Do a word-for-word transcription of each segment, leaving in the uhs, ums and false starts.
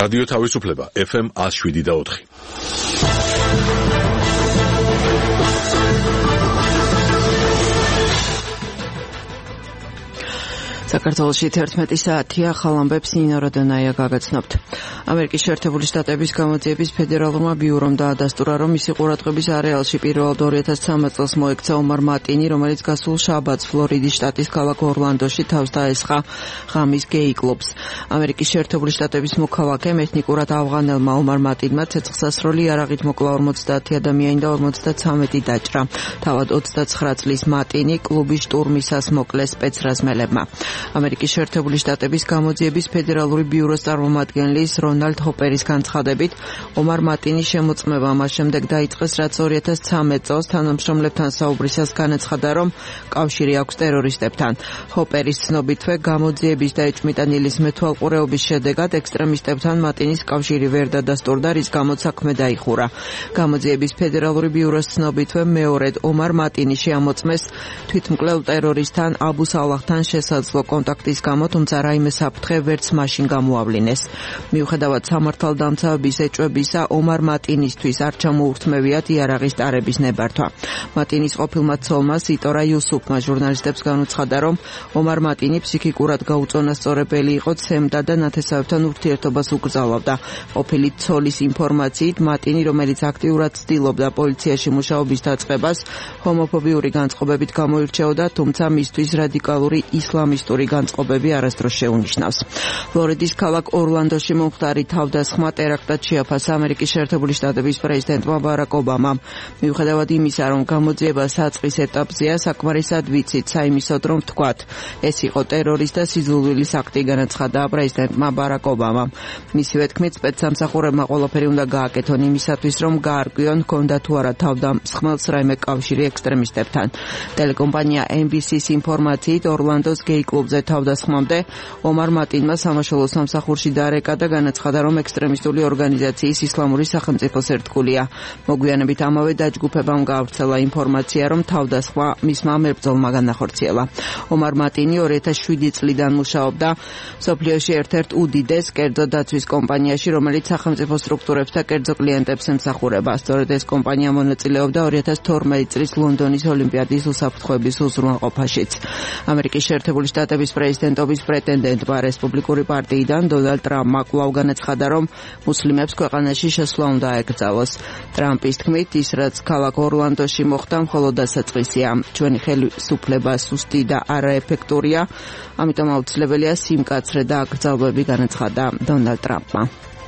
რადიო თავისუფლება ეფ ემ one oh seven და four. საქართველოში თერთმეტი საათია, ახალ ამბებს ნინო როდონაია გაგაცნობთ. ამერიკის შეერთებული შტატების გამოძიების ფედერალურმა ბიურომ დაადასტურა, რომ მისი ყურადღების არეალში პირველად two thousand thirteen წელს მოექცა ომარ მატინი, რომელიც გასულ შაბათს ფლორიდის შტატის ქალაქ ორლანდოში თავს დაესხა ღამის გეი კლუბს. ამერიკის შეერთებული შტატების მოქალაქემ ეთნიკურად ავღანელმა ომარ მატინმა ცეცხლსასროლი იარაღით მოკლა forty ადამიანი და forty-three დაჭრა. თავად twenty-nine წლის მატინი კლუბის შტურმისას მოკლეს სპეცრაზმელებმა. ამერიკის შეერთებული შტატების გამოძიების ფედერალური ბიუროს წარმომადგენლის რონალდ ჰოპერის განცხადებით, ომარ მატინის შემოწმება მას შემდეგ დაიწყეს, რაც two thousand thirteen წელს თანამშრომლებთან საუბრისას განაცხადა, რომ კავშირი აქვს ტერორისტებთან. ჰოპერის ცნობითვე, გამოძიების და ეჭვმიტანილის მეთვალყურეობის შედეგად ექსტრემისტებთან მატინის კავშირი ვერ დადასტურდა, რის გამოც საქმე დაიხურა. გამოძიების ფედერალური ბიუროს ცნობითვე, მეორედ ომარ მატინი შეამოწმეს თვითმკვლელ ტერორისტთან აბუ სალაჰთან შესაძლო კონტაქტის გამო, თუმცა რაიმე საფრთხე ვერც მაშინ გამოავლინეს. მიუხედავად სამართალდამცავების ეჭვებისა, ომარ მატინისთვის არ ჩამოურთმევიათ იარაღის ტარების ნებართვა. მატინის ყოფილმა ცოლმა სიტორა იუსუფმა ჟურნალისტებს განუცხადა, რომ ომარ მატინი ფსიქიკურად გაუწონასწორებელი იყო, ცემდა და ნათესავებთან ურთიერთობას უკრძალავდა. ყოფილი ცოლის ინფორმაციით, მატინი, რომელიც აქტიურად ცდილობდა პოლიციაში მუშაობის დაწყებას, ჰომოფობიური განწყობებით გამოირჩეოდა, თუმცა მისთვის რადიკალური ისლამისტური განწყობები არასდროს შეუნიშნავს. ფლორიდის ქალაქ ორლანდოში მომხდარი თავდასხმა ტერაქტად შეაფასა ამერიკის შეერთებული შტატების პრეზიდენტმა ბარაკ ობამამ. მიუხედავად იმისა, რომ გამოძიება საწყის ეტაპზეა, საკმარისად ვიცით საიმისოდ, რომ ვთქვათ, ეს იყო ტერორის და სიძულვილის აქტი, განაცხადა პრეზიდენტმა ბარაკ ობამამ. მისივე თქმით, სპეცსამსახურებმა ყველაფერი უნდა გააკეთონ იმისათვის, რომ გაარკვიონ, ჰქონდა თუ არა თავდამსხმელს რაიმე კავშირი ექსტრემისტებთან. ტელეკომპანია ენ ბი სის ინფორმაციით, ორლანდოს გეი კლუბზე თავდასხმამდე ომარ მატინმა სამაშველო სამსახურში დარეკა და განაცხადა, რომ ექსტრემისტული ორგანიზაციის ისლამური სახელმწიფოს ერთგულია. მოგვიანებით ამავე დაჯგუფებამ გაავრცელა ინფორმაცია, რომ თავდასხმა მისმა მებრძოლმა განახორციელა. ომარ მატინი two thousand seven წლიდან მუშაობდა მსოფლიოში ერთ-ერთ უდიდეს კერძო დაცვის კომპანიაში, რომელიც სახელმწიფო სტრუქტურებს და კერძო კლიენტებს ემსახურება. სწორედ ეს კომპანია მონაწილეობდა two thousand twelve წლის ლონდონის ოლიმპიადის უსაფრთხოების უზრუნველყოფაშიც. ამერიკის შეერთებული შტატების პრეზიდენტობის პრეტენდენტმა რესპუბლიკური პარტიიდან დონალდ ტრამპმა კვლავ განაცხადა, რომ მუსლიმებს ქვეყანაში შესვლა უნდა აკრძალოს. ტრამპის თქმით, ის რაც ქალაქ ორლანდოში მოხდა, მხოლოდ დასაწყისია. ჩვენი ხელისუფლება სუსტი და არაეფექტურია, ამიტომ აუცილებელია სიმკაცრე და აკრძალვები, განაცხადა დონალდ ტრამპმა.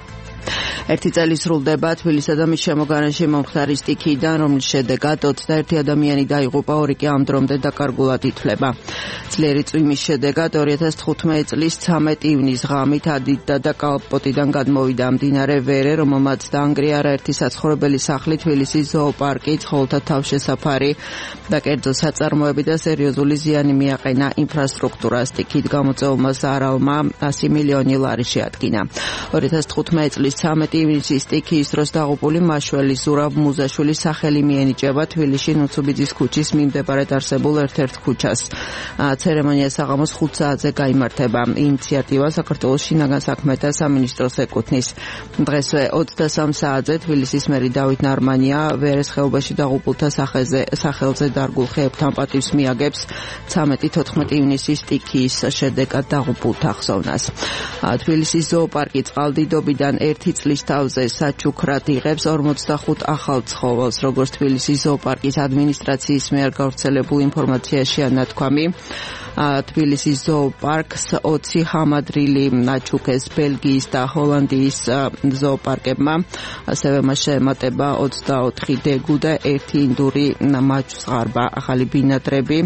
ერთი წელი სრულდება თბილისსა და მის შემოგარენში მომხდარი სტიქიიდან, რომლის შედეგად twenty-one ადამიანი დაიღუპა, ორი კი ამ დრომდე დაკარგულად ითვლება. ძლიერი წვიმის შედეგად two thousand fifteen წლის thirteen ივნის ღამით ადიდა და კალპოტიდან გადმოვიდა მდინარე ვერე, რომელმაც დაანგრია არაერთი საცხოვრებელი სახლი, თბილისის ზოოპარკი, ცხოველთა თავშესაფარი და კერძო საწარმოები და სერიოზული ზიანი მიაყენა ინფრასტრუქტურას. სტიქით გამოწვეულმა ზარალმა one hundred მილიონი ლარი შეადგინა. two thousand fifteen წლის thirteen ივნისის სტიქიის დროს დაღუპული მაშველი ზურაბ მუზაშვილის სახელი მიენიჭება თბილისში ნუცუბიძის ქუჩის მიმდებარედ არსებულ ერთ-ერთ ქუჩას. ცერემონია საღამოს five საათზე გაიმართება. ინიციატივა საქართველოს შინაგან საქმეთა სამინისტროს ეკუთვნის. დღესვე twenty-three საათზე თბილისის მერი დავით ნარმანია ვერეს ხეობაში დაღუპულთა სახელზე სახელზე დარგულ ხეებთან პატივს მიაგებს thirteen-fourteen ივნისის სტიქიის შედეგად დაღუპულთა ხსოვნას. თბილისის ზოოპარკი წყალდიდობიდან ერთი წლის თავზე საჩუქრად იღებს forty-five ახალ ცხოველს, როგორც თბილისის ზოოპარკის ადმინისტრაციის მიერ გავრცელებულ ინფორმაციაშია ნათქვამი. თბილისის ზოოპარკს twenty ჰამადრილი ჩუქეს ბელგიის და ჰოლანდიის ზოოპარკებმა, ასევე მას შეემატება twenty-four დეგუ და ერთი ინდური მაჩვზღარბა. ახალი ბინადრები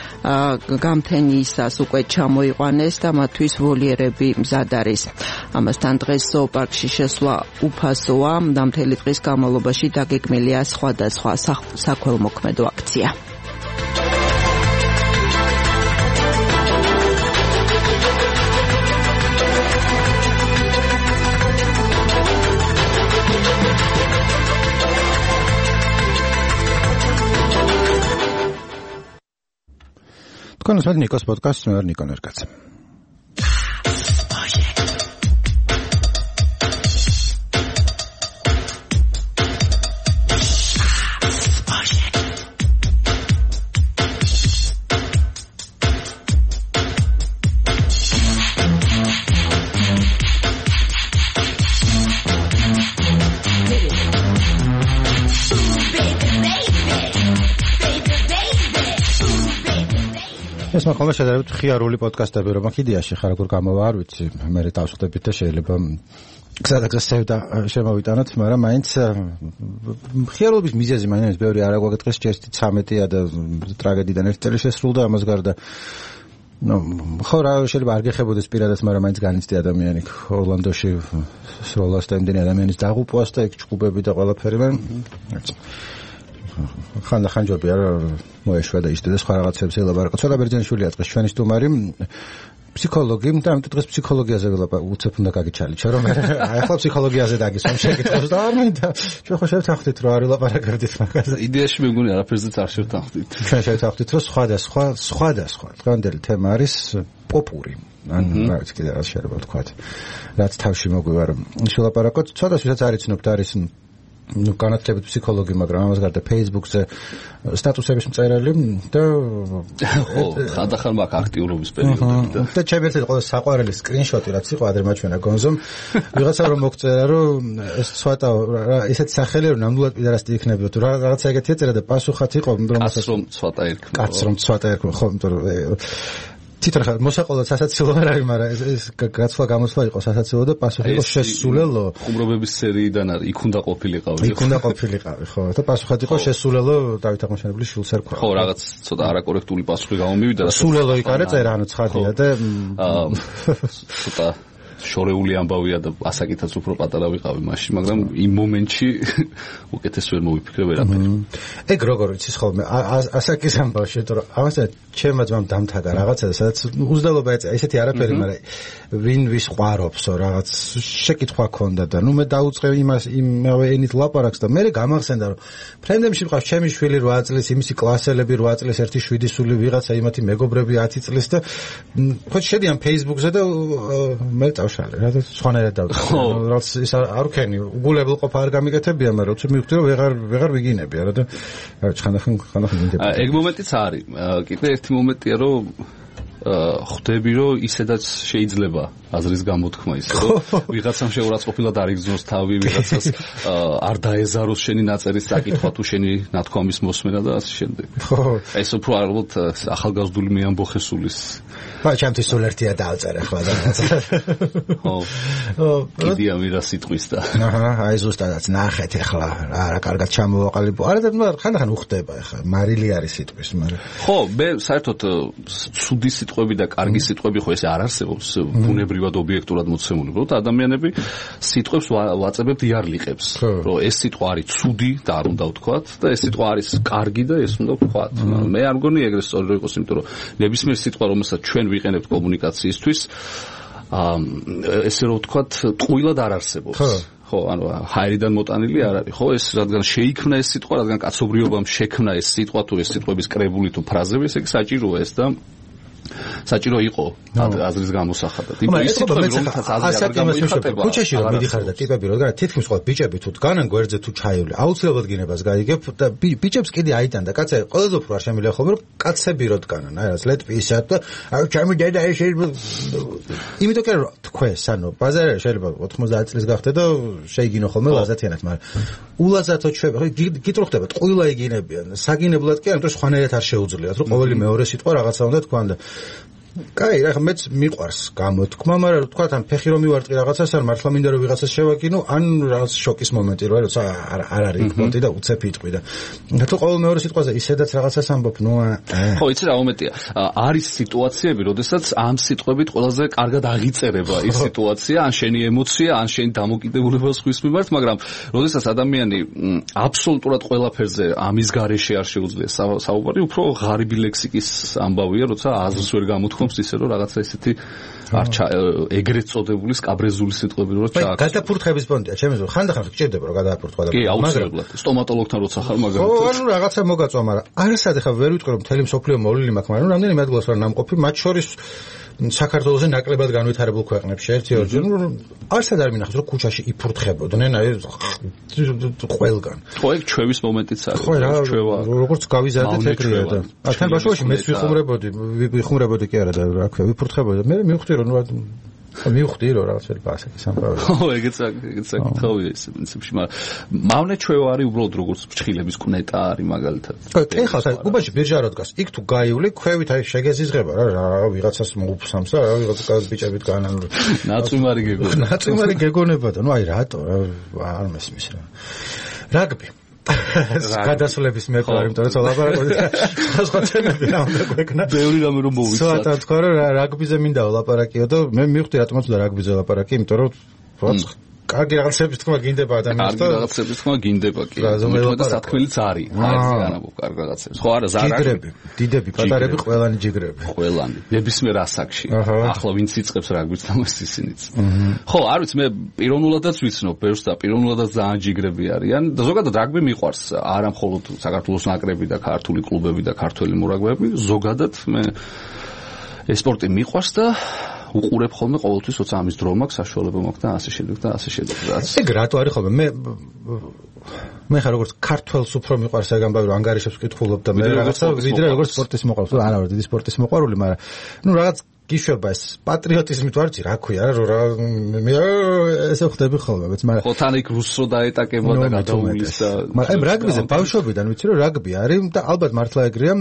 გამთენიისას უკვე ჩამოიყვანეს და მათთვის ვოლიერები მზად არის. ამასთან დღეს ზოოპარკში შესვლა უფასოა და მთელი დღის განმავლობაში დაგეგმილია სხვადასხვა საქველმოქმედო აქცია. თქვენ უსმენთ ნიკოს პოდკასტს, მე ვარ ნიკო ნერგაძე. ეს მაგრამ შედარებით ხიარული პოდკასტები რომ აქ იდეაში ხარ როგორ გამოვა არ ვიცი მე დავსხდებით და შეიძლება გზადაგზავდა შემოვიტანოთ მაგრამ მაინც ხიარობის მიზეზი მაინც ბევრი არ აგვაკეთეს ჯერში ცამეტია და ტრაგედიიდან ერთი წელი შესრულდა ამას გარდა ნუ ხო რა შეიძლება არ გეხებოდეს პირადად მაგრამ მაინც განიცდი ადამიანი ორლანდოში სროლას და იმდენი ადამიანის დაღუპვას და ეგ ჭუბები და ყველაფერი მაგრამ ხან ხანჯობი არ მოეშვა და ისე და სხვა რაღაცებს ელაპარაკო. ცოტა ბერძენიშვილი აწყეს ჩვენი სტუმარი ფსიქოლოგი და ამიტომ დღეს ფსიქოლოგიაზე ველაპარაკო. უცებ უნდა გაგიჩალიჩა რომ აი ახლა ფსიქოლოგიაზე დაგისვამ შეკითხოს და არ მინდა. ჩვენ ხო შევთანხმდით რომ არ ველაპარაკებდით მაგაზე. იდეაში მე მგონი არაფერზეც არ შევთანხმდით. ჩვენ შევთანხმდით რომ სხვადასხვა სხვადასხვა დღევანდელი თემა არის პოპური. ან რა ვიცი კიდე რა შეიძლება ვთქვათ. რაც თავში მოგვივა რომ შევლაპარაკოთ. ცოტა ვისაც არ იცნობთ არის ну განათლებით ფსიქოლოგი მაგრამ ამას გარდა Facebook-ზე სტატუსების მწერალი და ხო ხანდახან მაგ აქტიურობის პერიოდები და და ჩემი ერთ ყველა საყვარელი სკრინშოტი რაც იყო ადრე მაჩვენა გონზომ ვიღაცა რომ მოგწერა რომ ეს ცოტა ესეთი სახელი რომ ნამდვილად პიდარასტი იქნებოდა თუ რაღაცა ეგეთი ეწერა და პასუხად იყო რომ კაც რომ ცოტა ერქვა კაც რომ ცოტა ერქვა ხო იმიტომ რომ თითქოს მოსაყოლად სასაცილო არ არის, მაგრამ ეს ეს გაცვლა გამოსვლა იყო სასაცილო და პასუხი იყო შესულელო. ხუმრობების სერიიდან არის, იქ უნდა ყოფილიყავი. იქ უნდა ყოფილიყავი, ხო. და პასუხად იყო შესულელო დავით აღმაშენებლის შვილს ერქვა. ხო, რაღაც ცოტა არაკორექტული პასუხი გამომივიდა და სულელო იქ არის წერა, ანუ ცხადია და ცოტა შორეული ამბავია და ასაკითაც უფრო პატარა ვიყავი მაშინ, მაგრამ იმ მომენტში უკეთეს ვერ მოვიფიქრე ვერაფერი. ეგ როგორ იცის ხოლმე ასაკის ამბავში, იმიტომ რომ ამასთან ჩემმა ძმამ დამთაგა რაღაცა და სადაც უძდელობა ეწა, ესეთი არაფერი, მაგრამ ვინ ვის ყვარობსო, რაღაც შეკითხვა ქონდა და ნუ მე დაუწყე იმას იმავე ენით ლაპარაკს და მე გამახსენდა რომ ფრენდებში მყავს ჩემი შვილი რვა წლის, იმისი კლასელები რვა წლის, ერთი შვიდი სული ვიღაცა იმათი მეგობრები ათი წლის და ხო შედიან Facebook-ზე და მე წავშალე რა სხვანაირად დავწყე რაც ის არ ვქენი უგულებელ ყოფა არ გამიგეთებია მაგრამ უცებ მივხვდი რომ ვეღარ ვეღარ ვიგინები არა და ხანდახან ხანდახან მინდება ეგ მომენტიც არის კიდე ერთი მომენტია რომ ხვდები რომ ისედაც შეიძლება აზრის გამოთქმა ისე რომ ვიღაცამ შეურაცხყოფილად არ იგრძნოს თავი ვიღაცას არ დაეზაროს შენი ნაწერის საკითხვა თუ შენი ნათქვამის მოსმენა და ასე შემდეგ ეს უფრო ალბათ ახალგაზრდული მეამბოხესულის ხო ჩემთვის სულ ერთია დავწერე ახლა და ხო კიდია მირა სიტყვის და აჰა აი ზუსტადაც ნახეთ ახლა რა კარგად ჩამოვაყალიბო არა და ხანდახან უხდება ახლა მარილი არის სიტყვის მაგრამ ხო მე საერთოდ ცუდი სიტყვები და კარგი სიტყვები ხო ესე არ არსებობს ბუნებრივად ობიექტურად მოცემული უბრალოდ ადამიანები სიტყვებს ვაწებებთ იარლიყებს რომ ეს სიტყვა არის ცუდი და არ უნდა ვთქვათ და ეს სიტყვა არის კარგი და ეს უნდა ვთქვათ მე არ მგონი ეგრე სწორი რომ იყოს იმიტომ რომ ნებისმიერ სიტყვა რომელსაც ჩვენ ვიყენებთ კომუნიკაციისთვის ესე რომ ვთქვათ ტყუილად არ არსებობს ხო ანუ ჰაერიდან მოტანილი არ არის ხო ეს რადგან შეიქმნა ეს სიტყვა რადგან კაცობრიობამ შექმნა ეს სიტყვა თუ ეს სიტყვების კრებული თუ ფრაზები ესე იგი საჭიროა ეს და საჭირო იყო აზრის გამოსახატად. იმიტომ ის სიტყვები რომელსაც აზრი არ გამოიხატება. ქუჩაში რომ მიდიხარ და ტიპები რომ გარა თითქმის ყველა ბიჭები თუ დგანან გვერდზე თუ ჩაივლე, აუცილებლად გინებას გაიგებ და ბიჭებს კიდე აიტანდა. კაცე ყველაზე უფრო არ შემიძლია ხოლმე რომ კაცები რო დგანან, აი რაც ლეტპისად და აი ჩემი დედა ეს იმიტომ რომ თქვეს, ანუ ბაზარი შეიძლება ოთხმოცდაათი წლის გახდე და შეიგინო ხოლმე ლაზათიანად, მაგრამ ულაზათო ჩვენ გიტრუხდება, ტყუილა იგინებიან. საგინებლად კი, ანუ სხვანაირად არ შეუძლიათ, რომ ყოველი მეორე სიტყვა რაღაცა უნდა თქვან და კაი, რა ხა მეც მიყვარს გამოთქმა, მაგრამ თქვა თან ფეხი რომ მივარტყი რაღაცას, არ მართლა მინდა რომ ვიღაცას შევაკინო, ან რაღაც შოკის მომენტი რო არის, როცა არ არ არის პონტი და უცებ იტყვი და თუ ყოველ მეორე სიტყვაზე ისედაც რაღაცას ამბობ, ნუ ხო, იცი რა მომენტია. არის სიტუაციები, როდესაც ამ სიტყვებით ყველაზე კარგად აღიწერება ის სიტუაცია, ან შენი ემოცია, ან შენი დამოკიდებულება სხვის მიმართ, მაგრამ როდესაც ადამიანი აბსოლუტურად ყველაფერზე ამის გარეშე არ შეუძლია საუბარი, უფრო ღარიბი ლექსიკის ამბავია, როცა აზრს ვერ გამოთქვა ისე რომ რაღაცა ისეთი არჩა ეგრეთ წოდებული სკაბრეზული სიტყვები რო ჩააქ. გადაფურთხების პონტია, ჩემი ზო ხანდახან გჭირდება რომ გადაფურთხვა და კი, აუცილებლად. სტომატოლოგთან როცა ხარ მაგალითად. ხო, ანუ რაღაცა მოგაწვა, მაგრამ არასად ახლა ვერ ვიტყვი რომ მთელი მსოფლიო მოვლილი მაქვს, მაგრამ რამდენი ადგილას ვარ ნამყოფი, მათ შორის საქართველოს ნაკლებად განვითარებულ ქვეყნებში ერთი ორჯერ არსად არ მინახავს რომ ქუჩაში იფურთხებოდნენ აი ყველგან. ხო, ეგ ჩვევის მომენტიც არის. ხო, ჩვევა. როგორც გავიზარდეთ ეგრეა და თან ბაშოში მეც ვიხუმრებოდი, ვიხუმრებოდი კი არა და რა ქვია, ვიფურთხებოდი და მე მივხვდი რომ მივხვდი რომ რაღაც ვერ პასაკი სამყარო. ხო, ეგეც ეგეც საკითხავია ეს პრინციპში, მაგრამ მავნე ჩვეო არის უბრალოდ როგორც ფრჩხილების კუნეტა არის მაგალითად. კი, ხა, უბაში ბირჟა რა დგას. იქ თუ გაივლი, ქვევით აი შეგეზიზღება რა, რა ვიღაცას მოუფსამს და რა ვიღაცა ბიჭებით განან. ნაწვიმარი გეგონება. ნაწვიმარი გეგონებოდა. ნუ აი რატო არ მესმის რა. რაგბი გადასვლების მეყარი, იმიტომ რომ ლაპარაკობდი სხვა თემები რა უნდა გვეკნა. ბევრი რამე რომ მოვიცავ. სხვა თქვა რომ რაგბიზე მინდა ვლაპარაკიო და მე მივხვდი რატომაც უნდა რაგბიზე ვლაპარაკი, იმიტომ რომ კარგი რაღაცების თქმა გინდება ადამიანს და კარგი რაღაცების თქმა გინდება კი. და სათქმელიც არის. არის განაბო კარგი რაღაცებს. ხო არა, ზარა. ჯიგრები, დიდები, პატარები, ყველანი ჯიგრები. ყველანი. ნებისმიერ ასაკში. ახლა ვინც იწყებს რაგბის თამაშს ისინიც. ხო, არ ვიცი, მე პიროვნულადაც ვიცნობ ბევრს და პიროვნულადაც ძალიან ჯიგრები არიან. და ზოგადად რაგბი მიყვარს, არა მხოლოდ საქართველოს ნაკრები და ქართული კლუბები და ქართველი მორაგბეები, ზოგადად მე ეს სპორტი მიყვარს და უყურებ ხოლმე ყოველთვის, როცა ამის დრო მაქვს, საშუალება მაქვს და ასე შემდეგ და ასე შემდეგ. ეგ რატო არის ხოლმე? მე მე ხარ როგორც ქართველს უფრო მიყვარს ეგ ამბავი, რომ ანგარიშებს ვკითხულობ და მე რაღაცა ვიდრე როგორც სპორტის მოყვარს. არა, ვარ დიდი სპორტის მოყვარული, მაგრამ ნუ რაღაც გიშვება ეს პატრიოტიზმით ვარ, რა ქვია რა მე ესე ხდები ხოლმე, բայց მაგრამ ხო თან იქ რუსო დაეტაკება და გადაუვლის და მაგრამ რაგბიზე ბავშვობიდან ვიცი რომ რაგბი არის და ალბათ მართლა ეგრეა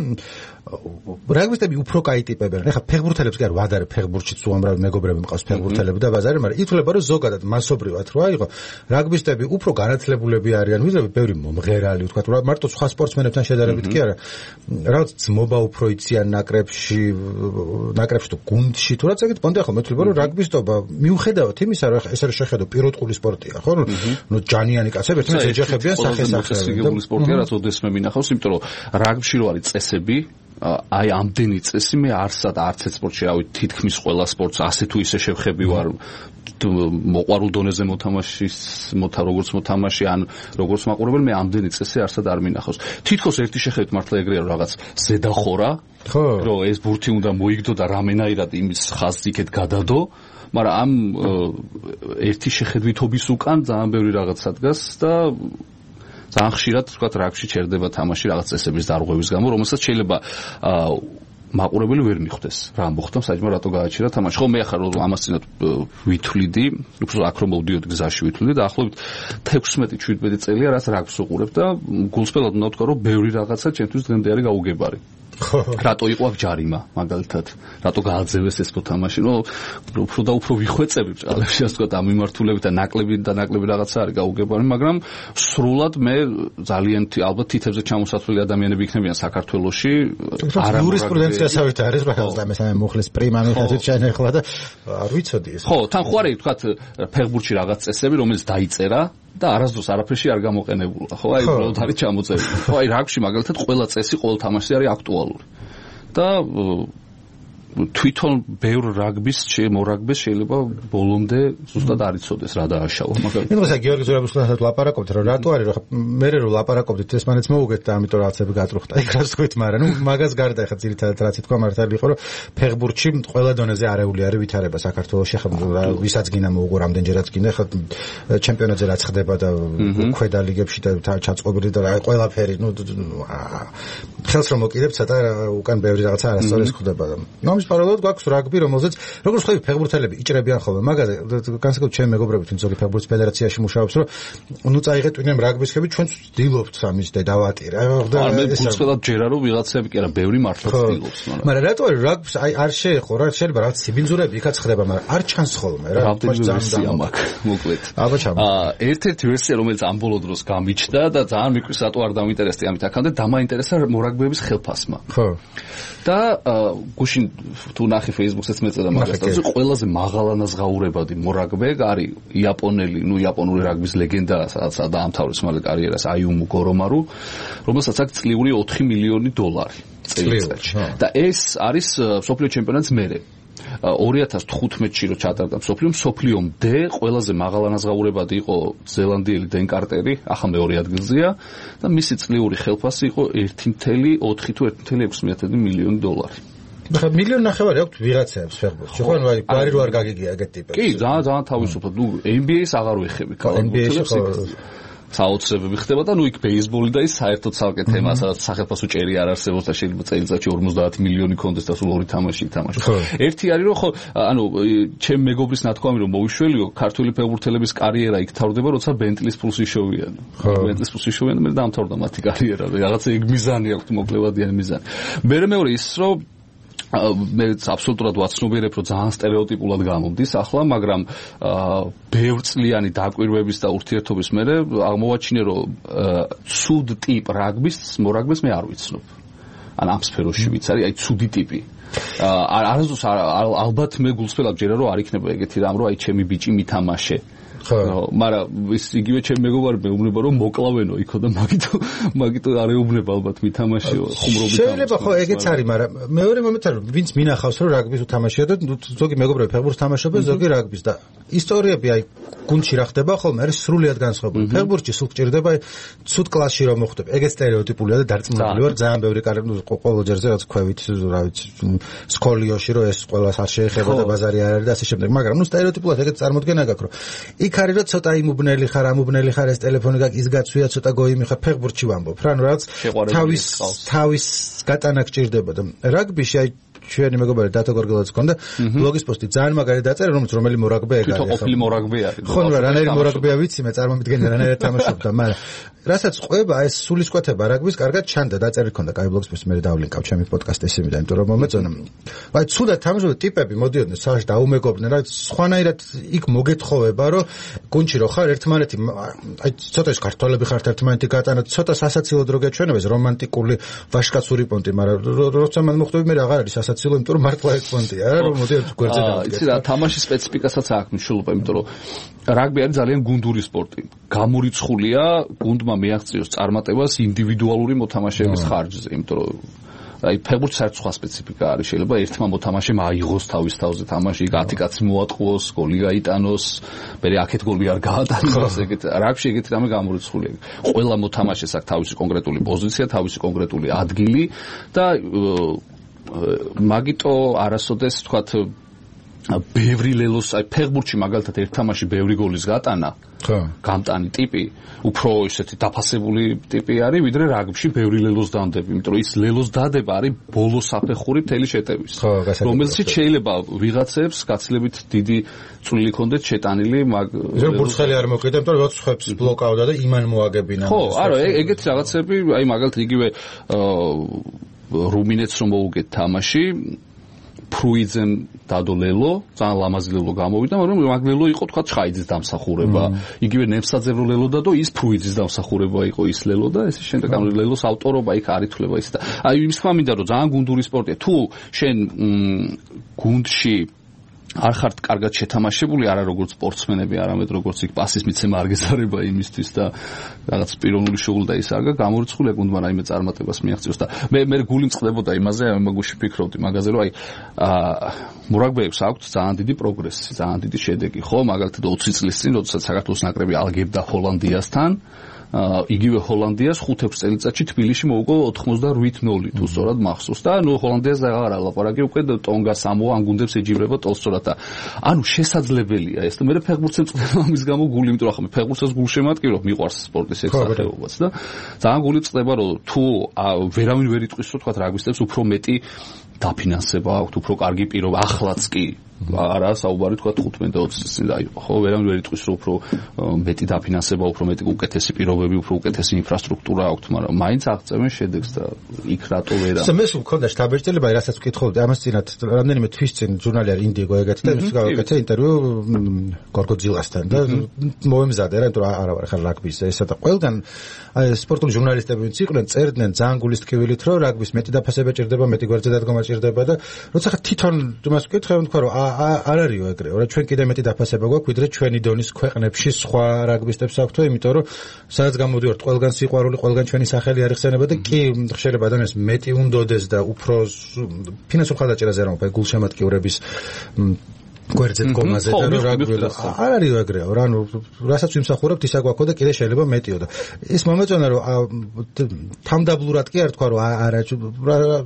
რაგბისტები უფრო კაი ტიპებია. ეხლა ფეხბურთელებს კი არ ვადარე ფეხბურთშიც უამრავი მეგობრები მყავს ფეხბურთელები და ბაზარი, მაგრამ ითვლება რომ ზოგადად მასობრივად რა იყო რაგბისტები უფრო განათლებულები არიან, ვიდრე ბევრი მომღერალი ვთქვათ, რა მარტო სხვა სპორტსმენებთან შედარებით კი არა. რაღაც ძმობა უფრო იციან ნაკრებში, ნაკრებში თუ გუნდში თუ რაც ეგეთ პონტი ახლა მე ვთვლი რომ რაგბისტობა მიუხედავად იმისა რომ ეს არის შეხედო პიროტყული სპორტია, ხო? ნუ ჯანიანი კაცები ერთმანეთს ეჯახებიან სახე-სახეებად. სპორტია რაც ოდესმე მინახავს, იმიტომ რომ რაგბში რო არის წესები აი ამდენი წესი მე არსად არც ერთ სპორტში რავი თითქმის ყველა სპორტს ასე თუ ისე შევხები ვარ მოყვარულ დონეზე მოთამაშის მოთა როგორც მოთამაში ან როგორც მაყურებელი მე ამდენი წესი არსად არ მინახავს. თითქოს ერთი შეხედვით მართლა ეგრეა რომ რაღაც ზედახორა ხო რომ ეს ბურთი უნდა მოიგდო და რამენაირად იმის ხაზს იქეთ გადადო, მაგრამ ამ ერთი შეხედვითობის უკან ძალიან ბევრი რაღაცა დგას და ძალიან ხშირად თქვათ რაგბში ჩერდება თამაში რაღაც წესების დარღვევის გამო, რომელსაც შეიძლება მაყურებელი ვერ მიხვდეს რა მოხდა საჭმო რატო გააჩერა თამაში. ხო მე ახლა რომ ამას წინათ ვითვლიდი, უფრო აქ რომ მოვდიოდი გზაში ვითვლიდი და ახლობით თექვსმეტი შვიდმეტი წელია რაც რაგბს უყურებ და გულწრფელად უნდა ვთქვა რომ ბევრი რაღაცა ჩემთვის დღემდე არის გაუგებარი. რატო იყო აქ ჯარიმა მაგალითად, რატო გააძევეს ეს თამაში, ნუ უფრო და უფრო ვიხვეწები ბჭყალებში ასე ვთქვათ ამ მიმართულებით და ნაკლები და ნაკლები რაღაცა არის გაუგებარი, მაგრამ სრულად მე ძალიან ალბათ თითებზე ჩამოსაცვლელი ადამიანები იქნებიან საქართველოში. არა იურისპრუდენციასავით არის, მაგრამ მესამე მუხლის პრიმამითაც ჩაენახლა და არ ვიცოდი ეს. ხო, თან ხო არის ვთქვათ ფეხბურთში რაღაც წესები, რომელიც დაიწერა და არასდროს არაფერში არ გამოყენებულა, ხო, აი უბრალოდ არის ჩამოწერილი. ხო, აი რაგბში მაგალითად ყველა წესი ყოველ თამაშზე არის აქტუალური. და თვითონ ბევრ რაგბის შემორაგბეს შეიძლება ბოლომდე ზუსტად არ იცოდეს რა დააშავა მაგალითად. იმასა გიორგი ზურაბიშვილთან ლაპარაკობთ რომ რატო არის რომ მე რო ლაპარაკობდით ეს მანეც მოუგეთ და ამიტომ რაღაცები გატრუხდა. იქ რას თქვით, მაგრამ ნუ მაგას გარდა ახლა ძირითადად რაც თქვა მართალი იყო რომ ფეხბურთში ყველა დონეზე არეული არის ვითარება საქართველოში. ახლა ვისაც გინდა მოუღო რამდენჯერაც გინდა, ახლა ჩემპიონატზე რაც ხდება და ქვედა ლიგებში და ჩაწყობილი და ყველაფერი ნუ ხელს რომ მოკიდებ ცოტა უკან ბევრი რაღაცა არასწორი ხდება და ნუ პარალელურად გვაქვს რაგბი, რომელზეც როგორც ხვდები ფეხბურთელები იჭრებიან ხოლმე მაგაზე, განსაკუთრებით ჩემი მეგობრები თუნ ზოგი ფეხბურთის ფედერაციაში მუშაობს, რომ ნუ წაიღეთ ვინმე რაგბისხები, ჩვენც ვცდილობთ ამის და დავატირე. არ მე გულწრფელად ჯერა რომ ვიღაცები კი არა, ბევრი მართლა ვცდილობს, მაგრამ მაგრამ რატო არის რაგბს აი არ შეეხო რა, შეიძლება რაღაც სიბინძურები იქაც ხდება, მაგრამ არ ჩანს ხოლმე რა. ვერსია მაქვს, მოკლედ. აბა ჩამო. აა ერთ-ერთი ვერსია, რომელიც ამ ბოლო დროს გამიჩნდა და ძალიან მიკვრის რატო არ დამინტერესდი ამით აქამდე, დამაინტერესა მორაგბეების ხელფასმა. ხო. და გუშინ თუ ნახე Facebook-საც მეწერა მაგას, ყველაზე მაღალანაზღაურებადი მორაგბე არის იაპონელი, ნუ იაპონური რაგბის ლეგენდა, სადაც დაამთავრეს მალე კარიერას აიუმუ გორომარუ, რომელსაც აქვს წლიური ოთხი მილიონი დოლარი წელიწადში. და ეს არის მსოფლიო ჩემპიონატის მერე. ორი ათას თხუთმეტში რო ჩატარდა მსოფლიო მსოფლიომდე ყველაზე მაღალანაზღაურებადი იყო ზელანდიელი დენ კარტერი, ახლა მეორე ადგილზეა და მისი წლიური ხელფასი იყო ერთი წელი ოთხი თუ ერთი წელი ექვსი მილიონი დოლარი. ხა მილიონი ნახევარი აქვს ვიღაცებს ფეხბურთში, ხო, ანუ აი გვარი რო არ გაგიგია ეგეთ ტიპებს. კი, ძალიან ძალიან თავისუფლად. ნუ ენ ბი ეის აღარ ვეხები, ენ ბი ეის ხო. საოცრებები ხდება და ნუ იქ ბეისბოლი და ის საერთოდ ცალკე თემაა, სადაც სახელმწიფო ჭერი არ არსებობს და შეიძლება წელიწადში ორმოცდაათი მილიონი კონდეს და სულ ორი თამაში ითამაშოს. ერთი არის რომ ხო, ანუ ჩემ მეგობრის ნათქვამი რომ მოვიშველიო, ქართული ფეხბურთელების კარიერა იქ თავდება, როცა ბენტლის ფულს იშოვიან. ბენტლის ფულს იშოვიან და მე დამთავრდა მათი კარიერა. რაღაცა იქ მიზანი აქვს, მოკლევადიანი მიზანი. მე მეორე ის რომ მე აბსოლუტურად ვაცნობიერებ, რომ ძალიან სტერეოტიპულად გამომდის ახლა, მაგრამ ბევრწლიანი დაკვირვების და ურთიერთობის მერე აღმოვაჩინე, რომ ცუდ ტიპ რაგბის მორაგბეს მე არ ვიცნობ. ან ამ სფეროში ვიცარი, აი ცუდი ტიპი. არასდროს ალბათ მე გულსხმელად ჯერა რომ არ იქნება ეგეთი რამ, რომ აი ჩემი ბიჭი მითამაშე. ხო, მაგრამ ის იგივე ჩემ მეგობარი მეუბნება რომ მოკლავენო იქო და მაგითო მაგითო არ ეუბნება ალბათ მითამაშეო ხუმრობით. შეიძლება ხო ეგეც არის, მაგრამ მეორე მომენტი რომ ვინც მინახავს რომ რაგბის უთამაშია და ზოგი მეგობრები ფეხბურთს თამაშობენ, ზოგი რაგბის და ისტორიები აი გუნდში რა ხდება ხოლმე არის სრულიად განსხვავებული. ფეხბურთში სულ გჭირდება ცუდ კლასში რომ მოხდება. ეგეც სტერეოტიპულია და დარწმუნებული ვარ ძალიან ბევრი კარი ყოველ ჯერზე რაც ქვევით რა ვიცი სკოლიოში რომ ეს ყველას არ შეეხება და ბაზარი არ არის და ასე შემდეგ, მაგრამ ნუ სტერეოტიპულად ეგეც წარმოდგენა გაქვს რომ იქ არის რომ ცოტა იმუბნელი ხარ, ამუბნელი ხარ, ეს ტელეფონი ის გაცვია, ცოტა გოიმი ხარ, ფეხბურთში ვამბობ. რა ნუ რაც თავის თავის გატანა გჭირდება და რაგბიში აი ჩვენი მეგობარი დათო გორგელაძე ჰქონდა ბლოგის პოსტი ძალიან მაგარი დაწერა, რომ რომელი მორაგბე ეგ არის. თვითონ ყოფილი მორაგბე არის. ხო, რანაირი მორაგბეა ვიცი, მე წარმომიდგენია რანაირად თამაშობდა, მაგრამ რასაც ყვება ეს სულისკვეთება რაგბის კარგად ჩანდა, დაწერილი ჰქონდა კაი ბლოგის პოსტი, მე დავლინკავ ჩემი პოდკასტ ესიმიდან, იმიტომ რომ მომეწონა. აი ცუდად თამაშობდა ტიპები, მოდიოდნენ სახლში დაუმეგობრდნენ, რა სხვანაირად იქ მოგეთხოვება, რომ გუნდში რო ხარ ერთმანეთი აი ცოტა ის ქართველები ხართ ერთმანეთი გატანოთ, ცოტა სასაცილო დრო გეჩვენება, ეს რომანტიკული ვაშკაცური პონტი, მაგრამ როცა მან მოხდები მე აღარ არის სასაცილო, იმიტომ რომ მართლა ეს პონტია, რა რომ მოდი გვერდზე დავდგეთ. იცი რა, თამაშის სპეციფიკასაც აქვს მნიშვნელობა, იმიტომ რომ რაგბი არის ძალიან გუნდური სპორტი. გამორიცხულია გუნდმა მიაღწიოს წარმატებას ინდივიდუალური მოთამაშეების ხარჯზე, იმიტომ რომ აი ფეხბურთს საერთოდ სხვა სპეციფიკა არის, შეიძლება ერთმა მოთამაშემ აიღოს თავის თავზე თამაში, ათი კაცი მოატყუოს, გოლი გაიტანოს, მე აქეთ გოლი არ გაატანოს, ეგეთ რაგბში ეგეთი რამე გამორიცხულია. ყველა მოთამაშეს აქვს თავისი კონკრეტული პოზიცია, თავისი კონკრეტული ადგილი და მაგიტო არასოდეს თქვათ ბევრი ლელოს აი ფეხბურთში მაგალითად ერთ თამაში ბევრი გოლის გატანა, ხო, გამტანი ტიპი, უფრო ისეთი დაფასებული ტიპი არის, ვიდრე რაგბში ბევრი ლელოს დანდები, იმიტომ რომ ის ლელოს დადება არის ბოლო საფეხური მთელი შეტევის, რომელზეც შეიძლება ვიღაცებს გაცილებით დიდი წვლილი ჰქონდეთ შეტანილი, მაგ ბურცხელი არ მოკიდა, იმიტომ რომ სხვებს ბლოკავდა და იმან მოაგებინა. ხო, არა, ეგეთი რაღაცები, აი მაგალითად იგივე რუმინეთს რომ მოუგეთ თამაში ფრუიძემ დადო ლელო, ძალიან ლამაზი ლელო გამოვიდა, მაგრამ მაგ ლელო იყო თქვა ჩხაიძის დამსახურება. იგივე ნებსაძებრო ლელო დადო, ის ფრუიძის დამსახურება იყო ის ლელო და ესე შემდეგ ამ ლელოს ავტორობა იქ არ ითვლება ის და აი ის თქვა მინდა რომ ძალიან გუნდური სპორტია. თუ შენ გუნდში არ ხართ კარგად შეთამაშებული, არა როგორც სპორტსმენები, არამედ როგორც იქ პასის მიცემა არ გეზარება იმისთვის და რაღაც პიროვნული შოულ და ის არა გამორიცხულია გუნდმა რაიმე წარმატებას მიაღწიოს და მე მე გული მწყდებოდა იმაზე, აი მაგუში ფიქრობდი მაგაზე, რომ აი მორაგბეებს აქვთ ძალიან დიდი პროგრესი, ძალიან დიდი შედეგი, ხო, მაგალითად ოცი წლის წინ, როდესაც საქართველოს ნაკრები ალგებდა ჰოლანდიასთან, იგივე ჰოლანდიას ხუთექვსი წელიწადში თბილისში მოუგო ოთხმოცდაოთხ ნოლი თუ სწორად მახსოვს და ნუ ჰოლანდიას აღარ ალაპარაკი უკვე ტონგა სამოა ამ გუნდებს ეჯიბრება ტოლსტორად და ანუ შესაძლებელია ეს და მე ფეხბურთს წვდება ამის გამო გული, იმიტომ რომ ახლა მე ფეხბურთსაც გულშემატკი რომ მიყვარს სპორტის ეს სახეობაც და ძალიან გული წვდება რომ თუ ვერავინ ვერ იტყვის რომ თქვა რაგბისტებს უფრო მეტი დაფინანსება აქვთ, უფრო კარგი პირობა, ახლაც კი არა საუბარი თქვა თხუთმეტ ოცი წელი და ხო ვერავინ ვერ იტყვის რომ უფრო მეტი დაფინანსება, უფრო მეტი უკეთესი პირობები, უფრო უკეთესი ინფრასტრუქტურა აქვთ, მაგრამ მაინც აღწევენ შედეგს და იქ რატო ვერა. მე მქონდა შტაბ-ბეჭდილება, რასაც ვკითხავდი, ამას წინათ რამდენიმე თვის წინ ჟურნალი არის ინდიგო ეგეთი და ის გავაკეთე ინტერვიუ გორგოძილასთან და მოემზადე რა, იმიტომ რომ არა ვარ ხარ რაგბის ესა და ყველგან აი სპორტული ჟურნალისტები ვინც იყვნენ, წერდნენ ძალიან გულისტკივილით, რომ რაგბის მეტი დაფასება ჭირდება, მეტი გვერდზე დადგომა ჭირდება და როცა ხა თვითონ იმას ვკითხავენ თქვა რომ არ არისო ეგრეო, რა ჩვენ კიდე მეტი დაფასება გვაქვს, ვიდრე ჩვენი დონის ქვეყნებში სხვა რაგბისტებს აქვთო, იმიტომ რომ სადაც გამოდივართ, ყველგან სიყვარული, ყველგან ჩვენი სახელი არიხსენება და კი ხშირება ადამიანს მეტი უნდოდეს და უფრო ფინანსურ ხალხაჭერაზე რომ გულშემატკივრების გვერდზე დგომაზე და რაგბი არ არის ეგრეო, რა ნუ რასაც ვიმსახურებთ ისა გვაქვს და კიდე შეიძლება მეტიო და ის მომეწონა რომ თამდაბლურად კი არ თქვა რომ არა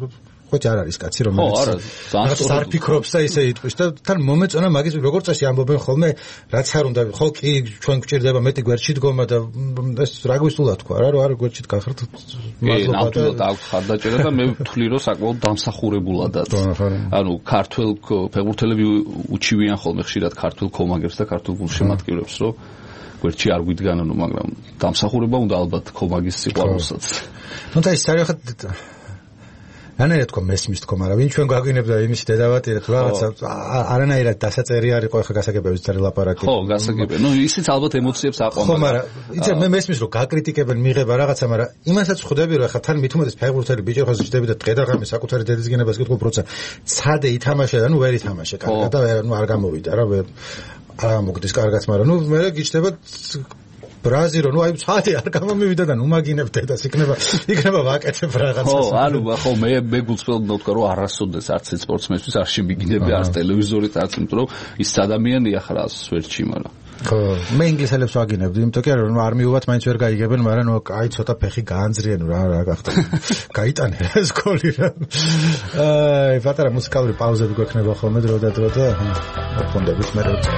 ხოთი არ არის კაცი რომელიც რაღაც არ ფიქრობს და ისე იტყვის და თან მომეწონა მაგის როგორც წესი ამბობენ ხოლმე რაც არ უნდა ხო კი ჩვენ გვჭირდება მეტი გვერდში დგომა და ეს რა გვისულა თქვა რა რომ არ გვერდში დგახართ მადლობა და აქვს ხარდაჭერა და მე ვთვლი რომ საკმაოდ დამსახურებულადაც ანუ ქართველ ფეხბურთელები უჩივიან ხოლმე ხშირად ქართველ კომაგებს და ქართულ გულშემატკივრებს რომ გვერდში არ გვიდგანანო მაგრამ დამსახურება უნდა ალბათ კომაგის სიყვარულსაც თუმცა ის არის ხა ანაირად თქო მესმის თქო მაგრამ ვინ ჩვენ გვაგვინებდა იმის დედავატირეთ რაღაცა არანაირად დასაწერი არ იყო ხა გასაგებების წარი ლაპარაკი ხო გასაგებია ნუ ისიც ალბათ ემოციებს აყვამდა ხო მაგრამ იცი მე მესმის რომ გაკრიტიკებენ მიღება რაღაცა მაგრამ იმასაც ხვდები რომ ხა თან მithumedes ფეხბურთელი ბიჭი ხა ზრდები და დღე და ღამე საკუთარი დედის გენებას კითხულობ როცა ცადე ითამაშე და ნუ ვერ ითამაშე კარგად და ნუ არ გამოვიდა რა ვერ აა მოგდის კარგაც მაგრამ ნუ მე გიჩნდება ბრაზილო ნუ აი ცადე არ გამომივიდა და ნუ მაგინებ დედას იქნება იქნება ვაკეთებ რაღაცას ხო ანუ ხო მე მე გულწრფელად ვთქვა რომ არასოდეს არც სპორტსმენისთვის არ შემიგინები არც ტელევიზორით არც იმიტომ რომ ის ადამიანია ხა რას ვერჩი მაგრამ ხო მე ინგლისელებს ვაგინებდი იმიტომ კი არა რომ არ მიუვათ მაინც ვერ გაიგებენ მაგრამ ნუ აი ცოტა ფეხი გაანძრიენ რა რა გახდა გაიტანე ეს გოლი რა აი პატარა მუსიკალური პაუზები გვექნება ხოლმე დრო და დრო და მოხონდებით მე რა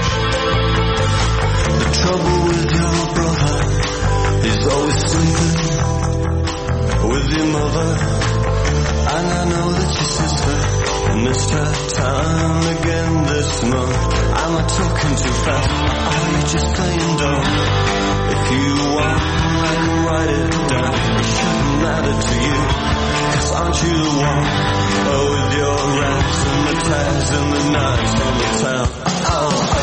He's always sleeping with your mother and I know that your sister missed her time again this month am I talking too fast are you just playing dumb if you want I can write it down it shouldn't matter to you cause aren't you the one oh with your raps and the tags and the knives on the town oh oh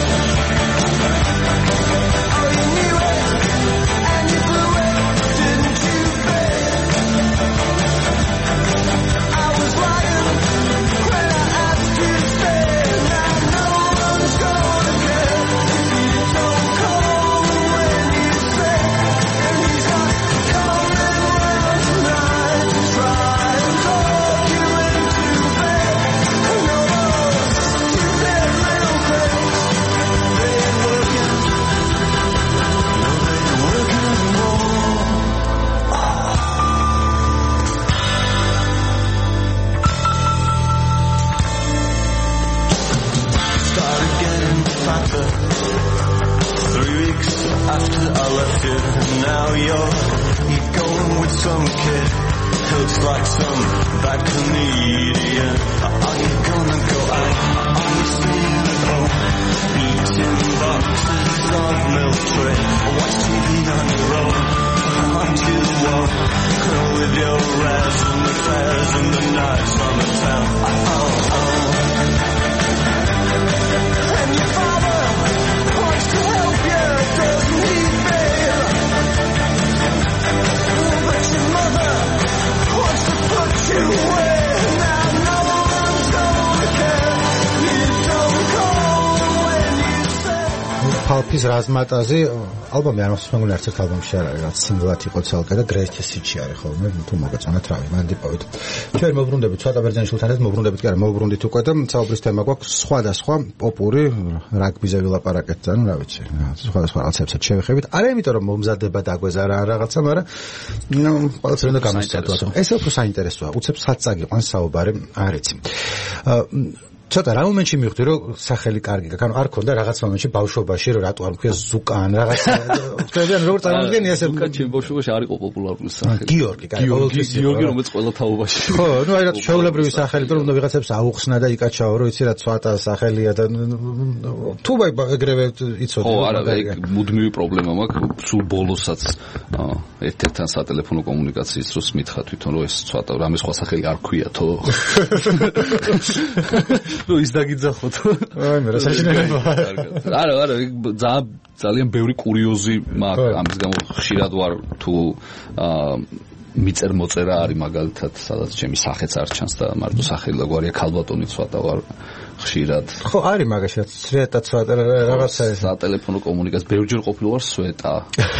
ფალფის რაზმატაზი ალბომი არ მოსწონს მეგონა ერთ ალბომში არ არის რაც სინგლად იყო ცალკე და Greatest Hits-ი არის ხოლმე თუ მოგეწონათ რავი მან დიპოვით ჩვენ მოვბრუნდებით ცოტა ბერძენიშვილთან ერთად მოვბრუნდებით კი არა მოვბრუნდით უკვე და საუბრის თემა გვაქვს სხვადასხვა პოპური რაგბიზე ვილაპარაკეთ და ნუ რა ვიცი სხვადასხვა რაღაცებსაც შევეხებით არა იმიტომ რომ მომზადება დაგვეზა რა რაღაცა მაგრამ ნუ ყველას უნდა გამოსწოროთ ეს უფრო საინტერესოა უცებ სად წაგიყვანს საუბარი არ იცი ცოტა რა მომენტში მივხვდი რომ სახელი კარგი გაქვს ანუ არ ქონდა რაღაც მომენტში ბავშვობაში რომ რატო არ მქვია ზუკან რაღაც თქვენ როგორ წარმოგიდგენია ესე ზუკან ჩემ ბავშვობაში არ იყო პოპულარული სახელი გიორგი გიორგი გიორგი რომელიც ყველა თაობაში ხო ნუ აი რა შეულებრივი სახელი რომ უნდა ვიღაცებს აუხსნა და იკაჩაო რომ იცი რა ცოტა სახელია და თუ ეგრევე იცოდი ხო არა ეგ მუდმივი პრობლემა მაქვს სულ ბოლოსაც ერთ-ერთთან სატელეფონო კომუნიკაციის დროს მითხრა თვითონ რომ ეს ცოტა რამე სხვა სახელი არ ქვია თო ნუ ის დაგიძახოთ. აი მე რა საშინელება. არა, არა, ძალიან ბევრი კურიოზი მაქვს ამის გამო ხშირად ვარ თუ აა მიწერ მოწერა არის მაგალითად სადაც ჩემი სახეც არ ჩანს და მარტო სახელი და გვარია ქალბატონი ცოტა ვარ ხშირად. ხო, არის მაგაშია, სვეტა ცოტა რაღაცა ეს. სატელეფონო კომუნიკაცია, ბევრჯერ ყოფილა ვარ სვეტა.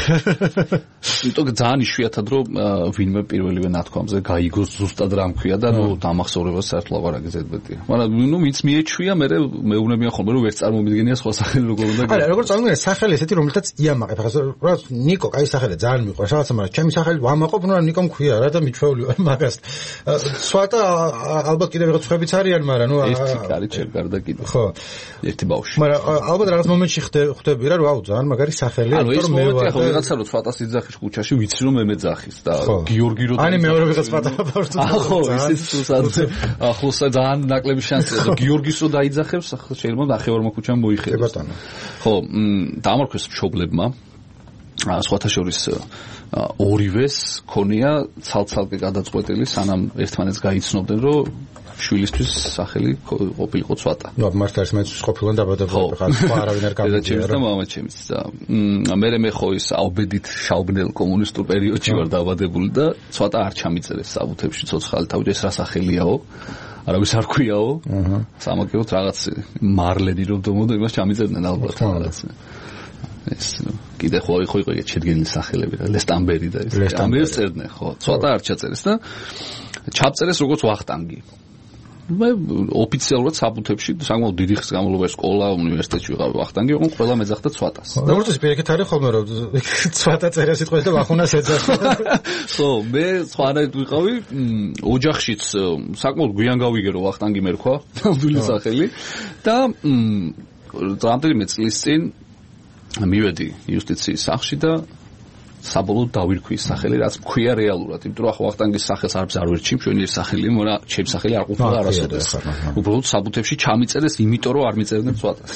იმიტომ ძალიან იშვიათად რომ ვინმე პირველივე ნათქვამზე გაიგოს ზუსტად რა მქვია და ნუ დამახსოვრებას საერთოდ ლაპარაკი ზედმეტია. მაგრამ ნუ მიც მიეჩვია, მე მეუბნებიან ხოლმე რომ ვერ წარმომიდგენია სხვა სახელი როგორ უნდა. არა, როგორ წარმოგიდგენია სახელი ესეთი რომელთაც იამაყებ. ახლა რა ნიკო, კაი სახელი ძალიან მიყვარს. რაღაცა მაგრამ ჩემი სახელი ვამაყობ, ნუ ნიკომ ქვია რა და მიჩვეული ვარ მაგას. სხვათა ალბათ კიდევ რაღაც ხვებიც არიან, მაგრამ ნუ ერთი კარი ჩემ გარდა კიდე. ხო. ერთი ბავშვი. მაგრამ ალბათ რაღაც მომენტში ხვდები რა, რომ აუ ძალიან მაგარი სახელი, იმიტომ რომ მე ვარ. ახლა ვიღაცა რომ სხვატას იძახის ქუჩაში ვიცი რომ მე მეძახის და გიორგი რო ანი მეორე ვიღაც პატარა ბავშვს. ხო, ისიც სულსაც ახლოსა ძალიან ნაკლები შანსია და გიორგის რო დაიძახებს, ახლა შეიძლება ნახევარმა ქუჩამ მოიხედოს. ბატონო. ხო, დაამარხეს მშობლებმა სხვათა შორის ორივეს ქონია ცალ-ცალკე გადაწყვეტილი, სანამ ერთმანეთს გაიცნობდნენ, რომ შვილისთვის სახელი ყოფილიყო ცვატა. ნუ მართლა ეს მეც ყოფილან დაბადებული ხარ, სხვა არავინ არ გამიგია. ჩემს და მამაჩემიც და მე მე ხო ის აუბედით შაუბნელ კომუნისტურ პერიოდში ვარ დაბადებული და ცვატა არ ჩამიწერეს საბუთებში ცოცხალი თავი ეს რა სახელიაო. არავის არ ქვიაო. აჰა. სამაგეროთ რაღაც მარლენი რომ დომოდო იმას ჩამიწერდნენ ალბათ რაღაც. ეს კიდე ხო იყო იყო ეგ შედგენილი სახელები რა ლესტამბერი და ეს ლესტამბერს წერდნენ ხო ცოტა არ ჩაწერეს და ჩაწერეს როგორც ვახტანგი მე ოფიციალურად საბუთებში საკმაოდ დიდი ხნის განმავლობაში სკოლა უნივერსიტეტში ვიყავ ვახტანგი იყო ყველა მეძახდა ცვატას და როგორც პირიქით არის ხოლმე რომ ცვატა წერა სიტყვას და ვახუნას ეძახდა ხო მე სხვანაირად ვიყავი ოჯახშიც საკმაოდ გვიან გავიგე რომ ვახტანგი მერქვა ნამდვილი სახელი და რამდენიმე წლის წინ მივედი იუსტიციის სახლში და საბოლოოდ დავირქვი სახელი, რაც მქვია რეალურად, იმიტომ რომ ახლა ვახტანგის სახელს არც არ ვერჩი, მშვენიერი სახელი, მაგრამ ჩემი სახელი არ ყოფილა არასოდეს. უბრალოდ საბუთებში ჩამიწერეს, იმიტომ რომ არ მიწერდნენ ცვატას.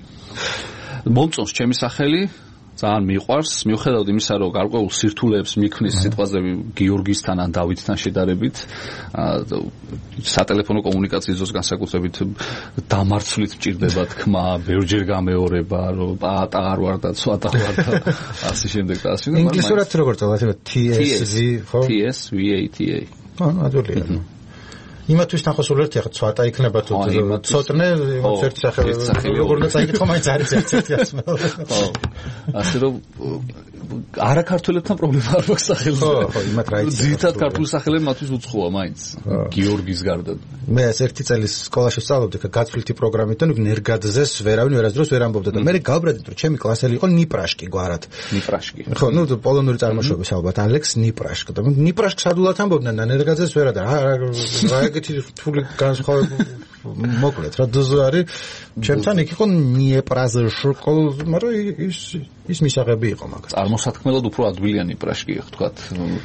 მომწონს ჩემი სახელი, ძალიან მიყვარს, მიუხედავად იმისა, რომ გარკვეულ სირთულეებს მიქმნის სიტყვაზე გიორგისთან ან დავითთან შედარებით, სატელეფონო კომუნიკაციის დროს განსაკუთრებით დამარცვლით მჭირდება თქმა, ბევრჯერ გამეორება, რომ პატარ ვარ და ცვატა ვარ და ასე შემდეგ და ასე. ინგლისურად როგორ წავიდა? T S V ხო? T S V A T A. აა, ადოლია. იმათვის ნახოს უერთი ახლა ცვატა იქნება თუ ცოტნე იმას ერთი სახელი როგორ უნდა წაიკითხო მაინც არის ერთ-ერთი ასმე. ხო. ასე რომ არა ქართველებთან პრობლემა არ მაქვს სახელი. ხო, ხო, იმათ რა იცი. ძირითადად ქართული სახელები მათთვის უცხოა მაინც. გიორგის გარდა. მე ეს ერთი წელი სკოლაში ვსწავლობდი გაცვლითი პროგრამით და ნერგაძეს ვერავინ ვერასდროს ვერ ამბობდა და მე გავბრედით რომ ჩემი კლასელი იყო ნიპრაშკი გვარად. ნიპრაშკი. ხო, ნუ პოლონური წარმოშობის ალბათ ალექს ნიპრაშკი და ნიპრაშკ სადულად ამბობდნენ და ნერგაძეს ვერა და რა ეგეთი თული განსხვავებული მოკლედ რა დოზო არის ჩემთან იქ იყო ნიეპრაზე შკოლ მაგრამ ის ის მისაღები იყო მაგას წარმოსათქმელად უფრო ადვილია ნიპრაშკი ვთქვათ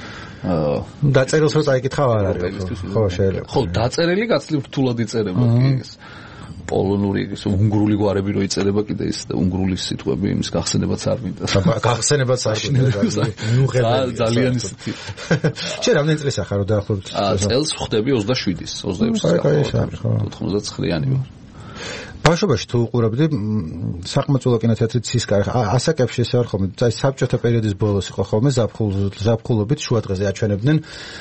აა დაწერილს რო წაიკითხავ არ არის ხო შეიძლება ხო დაწერილი გაცლით რთულად იწერება ეს პოლონური ის უნგრული გვარები რო იწერება კიდე ის და უნგრული სიტყვები იმის გახსენებაც არ მინდა გახსენებაც არ მინდა ნუ ღერა ძალიან ისეთი შენ რამდენი წელია ხარ რომ დაახლოებით წელს ვხდები ოცდაშვიდის ოცდაექვსი-ოცდათხმლიანი ვარ ბავშვობაში თუ უყურებდი საყმაწვილო კინოთეატრი ცისკარი ასაკებში ესე არ ხოლმე აი საბჭოთა პერიოდის ბოლოს იყო ხოლმე ზაფხულ ზაფხულობით შუადღეზე აჩვენებდნენ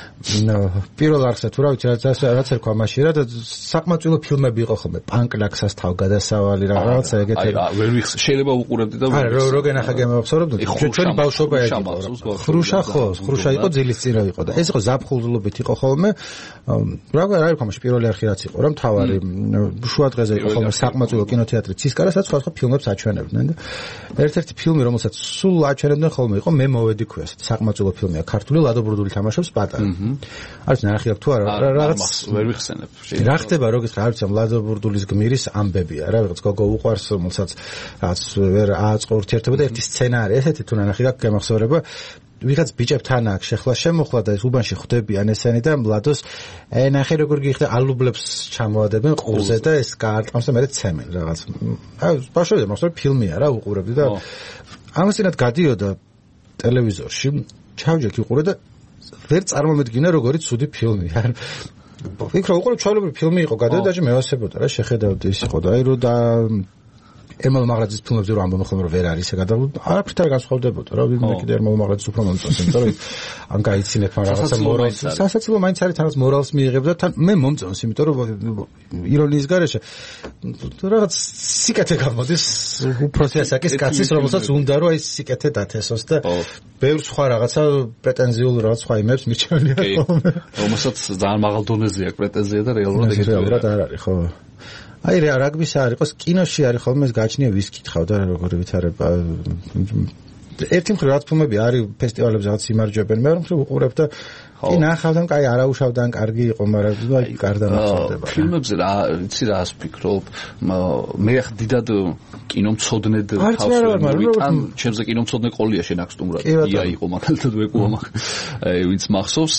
პირველ არხზე თუ რა ვიცი რაც რაც ერქვა მაშინ რა და საყმაწვილო ფილმები იყო ხოლმე პანკლაქსას თავგადასავალი რაღაცა ეგეთი აი ვერ ვიხსენე შეიძლება უყურებდი და არა რო რო გენახა გემოვსორებდი ჩვენი ბავშვობა ეგ იყო ხრუშა ხო ხრუშა იყო ძილის წირა იყო და ეს იყო ზაფხულობით იყო ხოლმე რა რა ერქვა მაშინ პირველი არხი რაც იყო რა მთავარი შუადღეზე იყო ხოლმე საყმაწვილო კინოთეატრი ცისკარა სადაც სხვა ფილმებს აჩვენებდნენ და ერთ-ერთი ფილმი რომელსაც სულ აჩვენებდნენ ხოლმე იყო მე მოვედი ქვია საყმაწვილო ფილმია ქართული ლადო ბრუდული თამაშობს პატარა არის ნახე აქვს თუ არა რაღაც ვერ ვიხსენებ რა ხდება რო გითხრა არ ვიცი ლადო ბრუდულის გმირის ამბებია რა რაღაც გოგო უყვარს რომელსაც რაც ვერ ააწყო ურთიერთობა და ერთი სცენა არის ესეთი თუ ნახე გაქვს გამახსოვრება ვიღაც ბიჭებთან აქ შეხლა შემოხლა და ეს უბანში ხვდებიან ესენი და მლადოს ე ნახე როგორ გიხდა ალუბლებს ჩამოადებენ ყურზე და ეს გაარტყამს და მერე ცემენ რაღაც აი ბავშვები მასწავლე ფილმია რა უყურებდი და ამასინად გადიოდა ტელევიზორში ჩავჯექი უყურე და ვერ წარმომედგინა როგორი ცუდი ფილმია ვიქრო უყურე ჩავლებრი ფილმი იყო გადიოდა და მე ვასებოდა რა შეხედავდი ის იყო და აი რო და ერმოლ მაღლაძის ფილმებზე რომ ამბობენ ხოლმე რომ ვერ არის ეგ და არაფრით არ განსხვავდებოდა რა ვიდრე კიდე ერმოლ მაღლაძის უფრო მომწონს იმიტომ რომ ან გაიცინეთ მაგრამ რაღაცა მორალს სასაცილო მაინც არის თანაც მორალს მიიღებს და თან მე მომწონს იმიტომ რომ ირონიის გარეშე რაღაც სიკეთე გამოდის უფროსი ასაკის კაცის რომელსაც უნდა რომ აი სიკეთე დათესოს და ბევრ სხვა რაღაცა პრეტენზიულ რაღაც სხვა იმებს მიჩვენია ხოლმე რომელსაც ძალიან მაღალ დონეზე აქვს პრეტენზია და რეალურად ეგ რეალურად არ არის ხო აი რაგბის არ იყოს კინოში არის ხოლმე ეს გააჩნია ვის კითხავ და როგორი ვითარება ერთი მხრივ რაც ფილმები არის ფესტივალებზე რაღაც იმარჯვებენ მეორე მხრივ უყურებ და კი ნახავდნენ კაი არაუშავდნენ კარგი იყო მაგრამ აი გარდა ნახავდება ფილმებზე რა იცი რა ასფიქრობ მე ხ დიდად კინომცოდნედ ხავს ან ჩემზე კინომცოდნე ყოლია შენ აქ სტუმრად ია იყო მაგალითად ვეკუა მაგ ვინც მახსოვს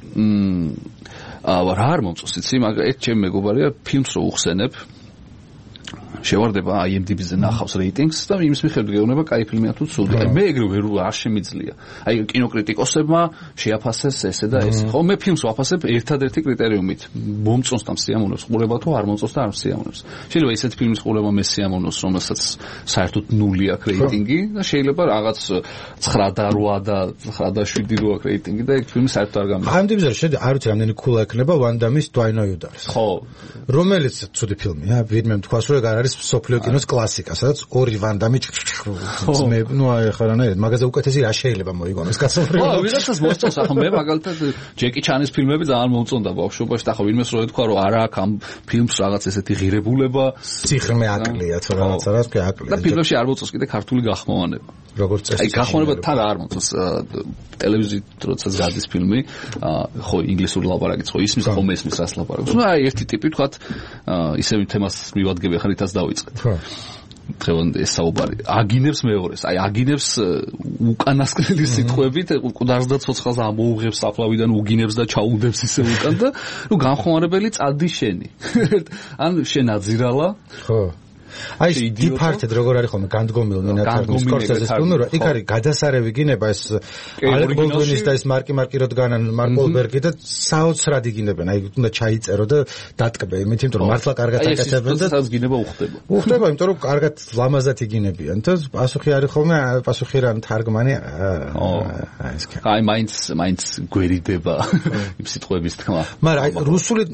აა რა არ მომწონს იცი მაგრამ ეს ჩემი მეგობარია ფილმს რო უხსენებ შევარდება I M D B-ზე ნახავს რეიტინგს და იმის მიხედვით გეუბნება კაი ფილმია თუ ცუდი. აი მე ეგრე ვერ არ შემიძლია. აი კინოკრიტიკოსებმა შეაფასეს ესე და ესე. ხო მე ფილმს ვაფასებ ერთადერთი კრიტერიუმით. მომწონს და მსიამოვნებს ყურება თუ არ მომწონს და არ მსიამოვნებს. შეიძლება ისეთ ფილმის ყურება მე სიამოვნოს, რომელსაც საერთოდ ნული აქვს რეიტინგი და შეიძლება რაღაც ცხრა და რვა და ცხრა და შვიდი რო აქვს რეიტინგი და ეგ ფილმი საერთოდ არ გამიგია. I M D B-ზე შედი არ ვიცი რამდენი ქულა ექნება Van Damme-ის Do I Know You Darling. ხო. რომელიც ცუდი ფილმია, ვინმე თქვას რომ ეგ არ არის სოფლიო კინოს კლასიკა, სადაც ორი Van Damme მე ნუ აი ხარ რანაირად მაგაზე უკეთესი რა შეიძლება მოიგონოს კაცობრიობა. ხო, ვიღაცას მოსწონს, ახლა მე მაგალითად ჯეკი ჩანის ფილმები ძალიან მომწონდა ბავშვობაში და ახლა ვინმეს რო ეთქვა რომ არა აქ ამ ფილმს რაღაც ესეთი ღირებულება, სიღრმე აკლია თუ რაღაცა რას კი აკლია. და ფილმებში არ მოწონს კიდე ქართული გახმოვანება. როგორც წესი. აი გახმოვანება თან არ მოწონს ტელევიზიით როდესაც გადის ფილმი, ხო ინგლისური ლაპარაკიც ხო ისმის ხომ ესმის რას ლაპარაკობს. ნუ აი ერთი ტიპი თქვათ ისევ თემას მივადგები ახლა რითაც დავიწყეთ. ხო. დღევანდელ ეს საუბარი აგინებს მეორეს, აი აგინებს უკანასკნელი სიტყვებით, ყუდარს და ცოცხალს ამოუღებს საფლავიდან უგინებს და ჩაუდებს ისე უკან და ნუ განხმოვანებელი წადი შენი. ან შენ აძირალა. ხო. აი დიფარტედ როგორ არის ხოლმე განდგომილ მინატრების სკორსეზეს ფილმი რომ იქ არის გადასარევი გინება ეს ალეკ ბოლდვინის და ეს მარკი მარკი როდგანან მარკ ოლბერგი და საოცრად იგინებენ აი უნდა ჩაიწერო და დატკბე იმით იმიტომ რომ მართლა კარგად აკეთებენ და სადაც გინება უხდება უხდება იმიტომ რომ კარგად ლამაზად იგინებიან და პასუხი არის ხოლმე პასუხი რა თარგმანი აი ეს აი მაინც მაინც გვერიდება იმ სიტყვების თქმა მაგრამ აი რუსული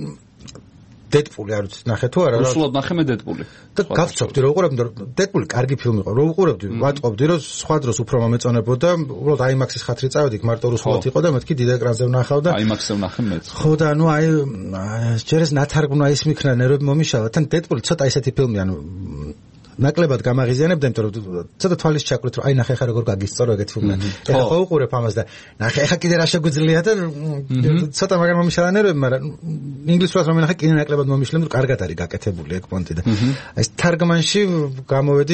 დედპული არ ვიცი ნახე თუ არა რუსულად ნახე მე დედპული და გავწოვდი რომ უყურებდი რომ დედპული კარგი ფილმი იყო რომ უყურებდი ვატყობდი რომ სხვა დროს უფრო მომეწონებოდა უბრალოდ აიმაქსის ხათრი წავედი მარტო რუსულად იყო და მეთქი დიდ ეკრანზე ვნახავ და აიმაქსზე ვნახე მეც ხო და ნუ აი ჯერეს ნათარგმნა ის მიქნა ნერვები მომიშალა თან დედპული ცოტა ისეთი ფილმი ანუ ნაკლებად გამაღიზიანებდა, იმიტომ რომ ცოტა თვალის ჩაკვირით რომ აი ნახე ხა როგორ გაგისწორო ეგეთ ფილმი. ეხლა ხო უყურებ ამას და ნახე ხა კიდე რა შეგვიძლია და ცოტა მაგარ მომიშალა ნერვები, მაგრამ ინგლისურად რომ ნახე კიდე ნაკლებად მომიშლեմ, რომ კარგად არის გაკეთებული ეგ პონტი და აი ეს თარგმანში გამოვედი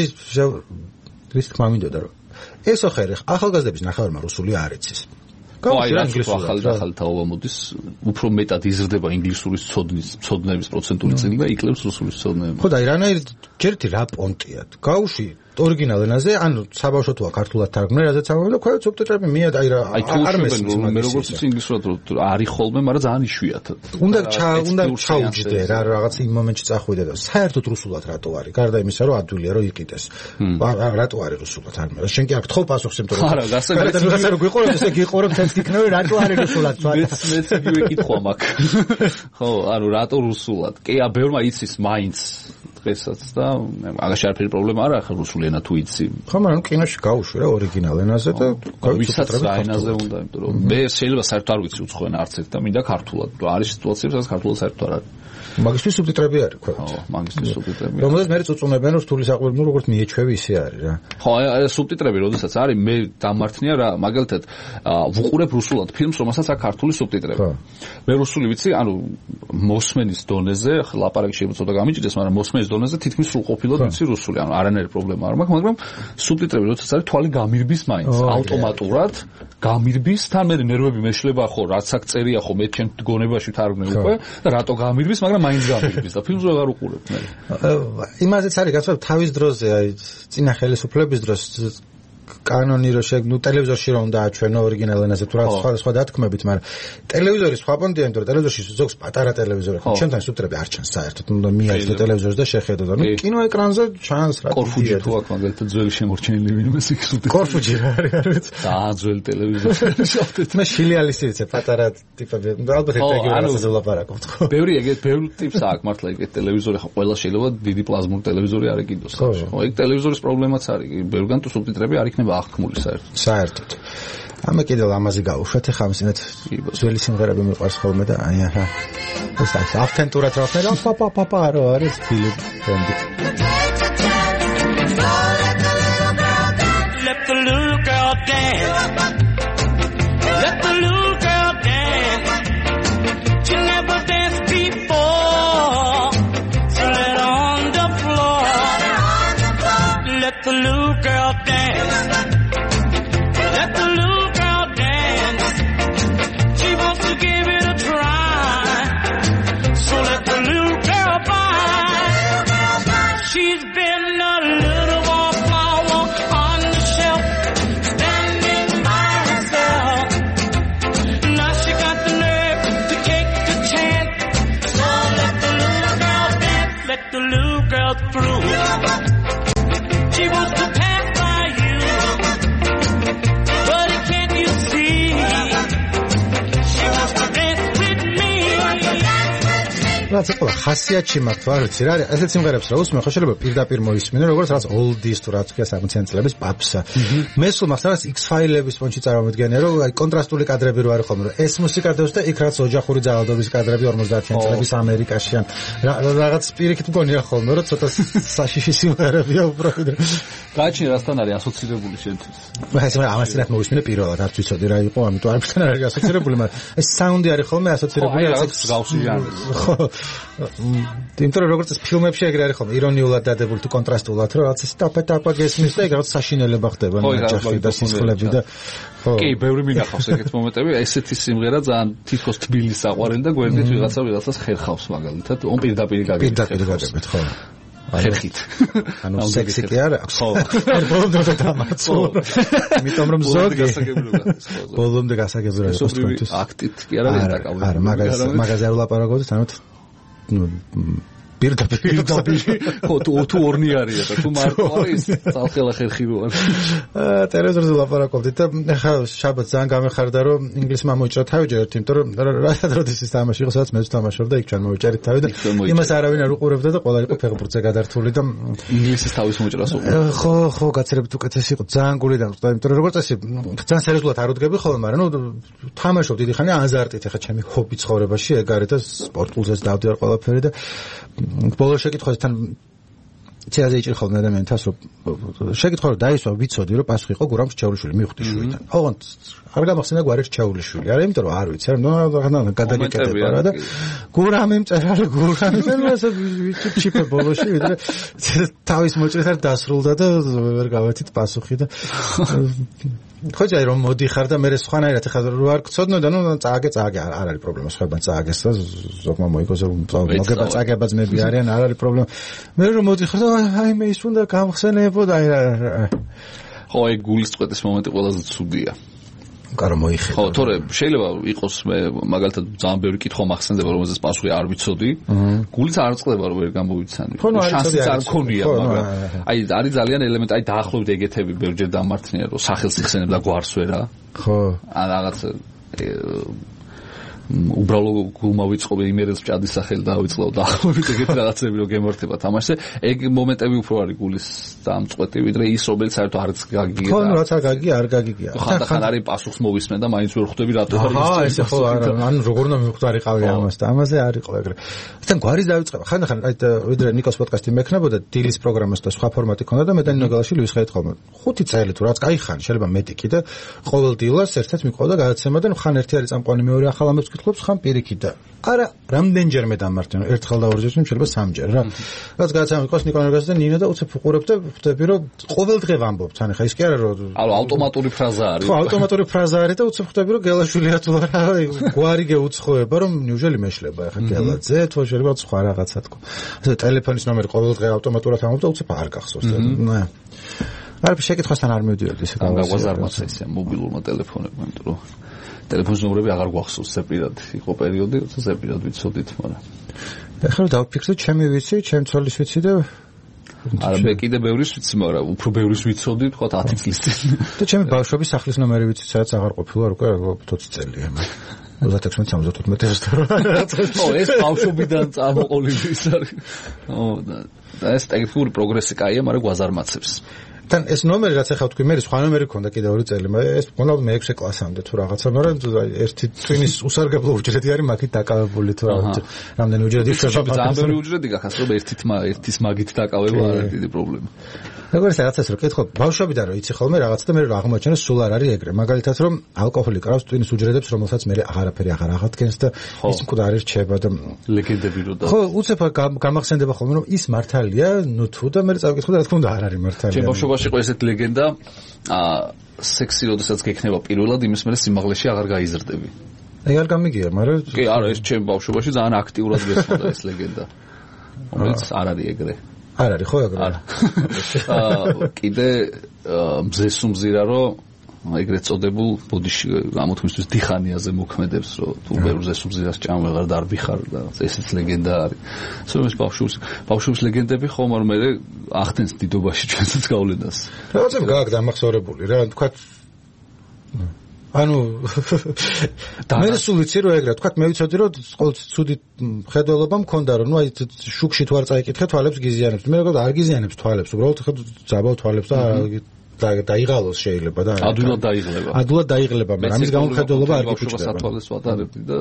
რის თქმა მინდოდა რომ ესო ხერი ახალგაზრდების ნახევარმა რუსული არ იცის. აი რა ახალ ახალ თაობა მოდის უფრო მეტად იზრდება ინგლისურის ცოდნის ცოდნების პროცენტული წილი და იკლებს რუსულის ცოდნები. ხო და აი რანაირად ჯერთი რა პონტია. გაუში ორიგინალ ენაზე, ანუ საბავშვო თუა ქართულად თარგმნე, რაზეც ამბობ და ქვევით სუბტიტრები მიად აი რა არ მესმის მე როგორც ის ინგლისურად არის ხოლმე, მაგრამ ძალიან იშვიათად. უნდა უნდა ჩაუჯდე რა რაღაც იმ მომენტში წახვიდე და საერთოდ რუსულად რატო არის? გარდა იმისა, რომ ადვილია რომ იყიდეს. რატო არის რუსულად? არ მე შენ კი აქ თხოვ პასუხს იმიტომ რომ არა, გასაგებია რაღაცა რო გიყურებ, ესე გიყურებ თეთრ იქნება რატო არის რუსულად? მეც მეც იგივე კითხვა მაქვს. ხო, ანუ რატო რუსულად? კი, ა ბევრმა იცის მაინც დღესაც და აგაში არაფერი პრობლემა არ აქვს რუსული ენა თუ იცი. ხო, მაგრამ კინოში გაუშვი რა ორიგინალ ენაზე და ვისაც რა ენაზე უნდა, იმიტომ რომ მე შეიძლება საერთოდ არ ვიცი უცხო ენა არც ერთ და მინდა ქართულად. არის სიტუაციები, სადაც ქართულად საერთოდ არ არის. მაგისტრის სუბტიტრები არის ქვევით. ხო, მაგისტრის სუბტიტრები. რომელზეც მე წუწუნებენ რომ რუსული საყვირნო როგორც მიეჩვევი ისე არის რა. ხო, აი სუბტიტრები როდესაც არის მე დამართნია რა, მაგალითად ვუყურებ რუსულად ფილმს, რომელსაც აქვს ქართული სუბტიტრები. მე რუსული ვიცი, ანუ მოსმენის დონეზე, ლაპარაკი შეიძლება ცოტა გამიჭირდეს, მაგრამ მოსმენის დონეზე თითქმის სრულყოფილად ვიცი რუსული, ანუ არანაირი პრობლემა არ მაქვს, მაგრამ სუბტიტრები როდესაც არის თვალი გამირბის მაინც, ავტომატურად გამირბის, თან მე ნერვები მეშლება ხო, რაც აქ წერია ხო, მე ჩემ გონებაში თარგმნე უკვე და რატო გამირბის, მაგრამ მაინც გამირბის და ფილმს ვერ უყურებ მე. იმაზეც არის გასვლა თავის დროზე, აი წინა ხელისუფლების დროს კანონი რო შეგ ნუ ტელევიზორში რომ დააჩვენო ორიგინალ ენაზე თუ რა სხვა სხვა დათქმებით, მაგრამ ტელევიზორის სხვა პონტია, იმიტომ რომ ტელევიზორში ზოგს პატარა ტელევიზორი ხო, ჩემთან სუტრები არ ჩანს საერთოდ, უნდა მიაჩნდე ტელევიზორს და შეხედო და ნუ კინოეკრანზე ჩანს რა. კორფუჯი თუ აქ მაგალითად ძველი შემორჩენილი ვინმე სიქსუდი. კორფუჯი რა არის, არ ვიცი. და ძველი ტელევიზორი. მე შილიალის იცი პატარა ტიპები, ალბათ ეგრე რაღაცაზე ვლაპარაკობთ ხო. ბევრი ეგეთ ბევრი ტიპს აქვს მართლა ეგეთ ტელევიზორი ხო, ყველა შეიძლება დიდი პლაზმური ტელევიზორი არ ეკიდოს. ხო, ეგ ტელევიზორის პრობლემაც არის. ბევრგან თუ სუბტიტრები არ იქნება აღქმული საერთოდ. საერთოდ. ამა კიდევ ამაზე გავუშვათ, ეხლა ამისინათ ძველი სიმღერები მიყვარს ხოლმე და აი აჰა. ეს არის ავთენტურად რა ხდება? პაპა პაპა რა არის ფილიპ ბენდი. Let the little girl dance. Let the little girl dance. She never danced before. So let her on the floor. Let the little girl dance. Let the little girl dance. She wants to give it a try. So let the little girl by. She's been a little wallflower on the shelf, standing by herself. Now she got the nerve to take the chance. So let the little girl dance. Let the little girl through. She wants to pass by you, but can't you see? She wants to dance with me. რაც ყველა ხასიათში მაქვს თუ არ ვიცი რა არის ესეთ სიმღერებს რა უსმენ ხო შეიძლება პირდაპირ მოისმინო როგორც რაღაც oldies თუ რაც ქვია სამოციანი წლების პაპსა მე სულ მახსოვს X-Files-ების პონჩი წარმოვიდგენია რომ აი კონტრასტული კადრები რო არის ხოლმე რომ ეს მუსიკა დევს და იქ რაც ოჯახური ძალადობის კადრები ორმოცდაათიანი წლების ამერიკაში ან რაღაც პირიქით მგონია ხოლმე რომ ცოტა საშიში სიმღერებია უბრალოდ გააჩნია რასთან არის ასოცირებული შენთვის მე ეს ამასინათ მოისმინე პირველად არც ვიცოდი რა იყო ამიტომ არაფერთან არ არის ასოცირებული მაგრამ ეს საუნდი არის ხოლმე ასოცირებული რაღაც გავსი ჟანრი ხო იმიტომ რომ როგორც ფილმებში ეგრე არის ხოლმე ირონიულად დადებული თუ კონტრასტულად რომ რაღაც სტაპ-ტაპა გესმის და ეგ რაღაც საშინელება ხდება ნაჯახი და სისხლები და ხო კი ბევრი მინახავს ეგეთ მომენტები ესეთი სიმღერა ძალიან თითქოს თბილის საყვარელი და გვერდით ვიღაცა ვიღაცას ხერხავს მაგალითად ონ პირდაპირ გაგებით პირდაპირ გაგებით ხო ხერხით ანუ სექსი კი არა ხო ბოლომდე დამაცო იმიტომ რომ ზოგი ბოლომდე გასაგებია ეს აქტით კი არა დაკავებული არა მაგაზე მაგაზე არ ვლაპარაკობთ თანოთ პირდაპირ პირდაპირ ხო თუ ორნი არია და თუ მარტო არის ძალხელა ხერხი რო არის აა ტელევიზორზე ლაპარაკობდით და ხა შაბათს ძალიან გამეხარდა რომ ინგლისმა მოიჭრა თავჯერეთ იმიტომ რომ რასაც როდის ის თამაში იყო სადაც მეც თამაშობდა იქ ჩვენ მოიჭერით თავი და იმას არავინ არ უყურებდა და ყველა იყო ფეხბურთზე გადართული და ინგლისის თავის მოჭრას უყურებდა ხო ხო გაცრებით უკეთესი იყო ძალიან გული დამწყდა იმიტომ რომ როგორც წესი ძალიან სერიოზულად არ უდგები ხოლმე მაგრამ ნუ თამაშობ დიდი ხანი აზარტით ეხა ჩემი ჰობი ცხოვრებაში ეგ არის და სპორტულზეც დავდივარ ყველაფერი და ბოლოს შეკითხვასთან ცეაზე იჭრი ხოლმე ადამიანთას რომ შეკითხვა რომ დაისვა ვიცოდი რომ პასუხი იყო გურამ რჩეულიშვილი მივხვდი შვილთან ოღონდ არ გამახსენდა გვარი რჩეულიშვილი არა იმიტომ რომ არ ვიცი რა ნუ გადაგიკეთება რა და გურამი მწერა რომ გურამი ესე ჩიპე ბოლოში ვიდრე თავის მოჭრით დასრულდა და ვერ გავეთით პასუხი და ხოჭი რომ მოდიხარ და მე სხვანაირად ეხლა რო არ გწოდნო და ნუ წააგე წააგე არ არის პრობლემა სხვაებად წააგეს და ზოგმა მოიგოს რომ მოგება წააგება ძმები არიან არ არის პრობლემა მე რომ მოდიხარ და აი მე ის უნდა გამხსენებოდა აი ხო ეგ გულის წვეთის მომენტი ყველაზე ცუდია კარო მოიხდა ხო თორე შეიძლება იყოს მე მაგალითად ძალიან ბევრი კითხვა მახსენდება რომელზეც პასუხი არ ვიცოდი გულიც არ წყდება რომ ვერ გამოვიცანი შანსიც არ მქონია მაგრამ აი არის ძალიან ელემენტი აი დაახლოებით ეგეთები ბევრჯერ დამართნია რომ სახელს იხსენებ და გვარს ვერა ხო ან რაღაც უბრალოდ გულმა ვიწყობ იმერეს ჭადის სახელი დავიწყლავ და ახლა ეგეთ რაღაცები რომ გემართება თამაშზე ეგ მომენტები უფრო არის გულის დამწყვეტი ვიდრე ის რომელიც საერთოდ არც გაგიგია ხო ნუ რაც არ გაგიგია არ გაგიგია ხან არის პასუხს მოვისმენ და მაინც ვერ ხვდები რატო არის აჰა ესე ხო არა ანუ როგორ უნდა მივხვდარიყავი ამას და ამაზე არ იყო ეგრე თან გვარის დავიწყება ხანდახან აი ვიდრე ნიკოს პოდკასტი მექნებოდა დილის პროგრამას და სხვა ფორმატი ქონდა და მე და ნინო გალაშვილი ვისხდით ხოლმე ხუთი წელი თუ რაც кайხანი შეიძლება მეტი კი და ყოველ დილას ერთად მიყვავდა გადაცემა და ხან ერთი არის წამყვანი მეორე ახალ ამბებს გითხობს ხან პირიქით და არა რამდენჯერმე დამართენ ერთხელ და ორჯერ შეიძლება სამჯერ რა რაც გადაცემა იყოს ნიკონერგას და ნინო და უცებ უყურებ და ხვდები რომ ყოველ დღე ვამბობ თან ხა ის კი არა რომ ანუ ავტომატური ფრაზა არის ხო ავტომატური ფრაზა არის და უცებ ხვდები რომ გელაშვილია თუ არა გვარი გეუცხოება რომ ნიუჟელი მეშლება ხა გელაძე თუ შეიძლება სხვა რაღაცა თქო ასე ტელეფონის ნომერი ყოველ დღე ავტომატურად ამბობ და უცებ არ გახსოვს და არა შეკითხვასთან არ მივდიოდი ესე გავაზარდა არ მაცა ისე მობილურმა ტელეფონებმა იმიტომ რომ ტელეფონის ნომრები აღარ გვახსოვს ზეპირად იყო პერიოდი როცა ზეპირად ვიცოდით მაგრამ ეხლა დავფიქრდი ჩემი ვიცი ჩემ ცოლის ვიცი და არა მე კიდე ბევრის ვიცი მაგრამ უფრო ბევრის ვიცოდი თქვა ათი წლის წინ და ჩემი ბავშვობის სახლის ნომერი ვიცი სადაც აღარ ყოფილა უკვე ოცი წელია ოცდაექვსი ოცდათხუთმეტი ო ეს ბავშვობიდან წამოყოლილი ის არის ო და ეს ტექნიკური პროგრესი კაია მაგრამ გვაზარმაცებს თან ეს ნომერი რაც ახლა თქვი მე სხვა ნომერი ქონდა კიდე ორი წელი მაგრამ ეს მგონია მეექვსე კლასამდე თუ რაღაცა მაგრამ ერთი ტვინის усарგებლო უჯრედი არის მაგით დაკავებული თუ რამდენი უჯრედი შეიძლება ძალიან ბევრი უჯრედი გახსოვს რომ ერთით ერთის მაგით დაკავება არ არის დიდი პრობლემა როგორც რაღაცას რო კითხო ბავშვობიდან რო იცი ხოლმე რაღაც და მე რო აღმოჩენე სულ არ არის ეგრე მაგალითად რომ ალკოჰოლი კრავს ტვინის უჯრედებს რომელსაც მე აღარაფერი აღარ აღადგენს და ის მკვდარი რჩება და ლეგენდები რო და ხო უცებ გამახსენდება ხოლმე რომ ის მართალია ნუ თუ და მე წავიკითხო და რა თქმა უნდა არ არის მართალია ბავშვობაში იყო ესეთ ლეგენდა აა სექსი როდესაც გექნება პირველად იმის მერე სიმაღლეში აღარ გაიზრდები აი არ გამიგია მაგრამ კი არა ეს ჩემ ბავშვობაში ძალიან აქტიურად გესმოდა ეს ლეგენდა რომელიც არ არის ეგრე არ არის ხო ეგრე არა აა კიდე მზესუმზირა რომ ეგრეთ წოდებულ ბოდიში გამოთქმისთვის დიხანიაზე მოქმედებს რომ თუ ბევრ მზესუმზირას ჭამ ვეღარ დარბიხარ და ესეც ლეგენდა არის სულ ეს ბავშვობის ბავშვობის ლეგენდები ხომ არ მე ახდენს დიდობაში ჩვენსაც გავლენას რაღაცა გააკ დამახსოვრებული რა თქვა ანუ მე სულ ვიცი რომ ეგრე თქვა მე ვიცოდი რომ ყოველთვის ცუდი ხედველობა მქონდა რომ ნუ აი შუქში თუ არ წაიკითხე თვალებს გიზიანებს მე როგორ არ გიზიანებს თვალებს უბრალოდ ხე ძაბავ თვალებს და და დაიღალოს შეიძლება და ადვილად დაიღლება ადვილად დაიღლება მაგრამ ამის გამომხედველობა არ გიფუჭდება სათვალეს ვატარებდი და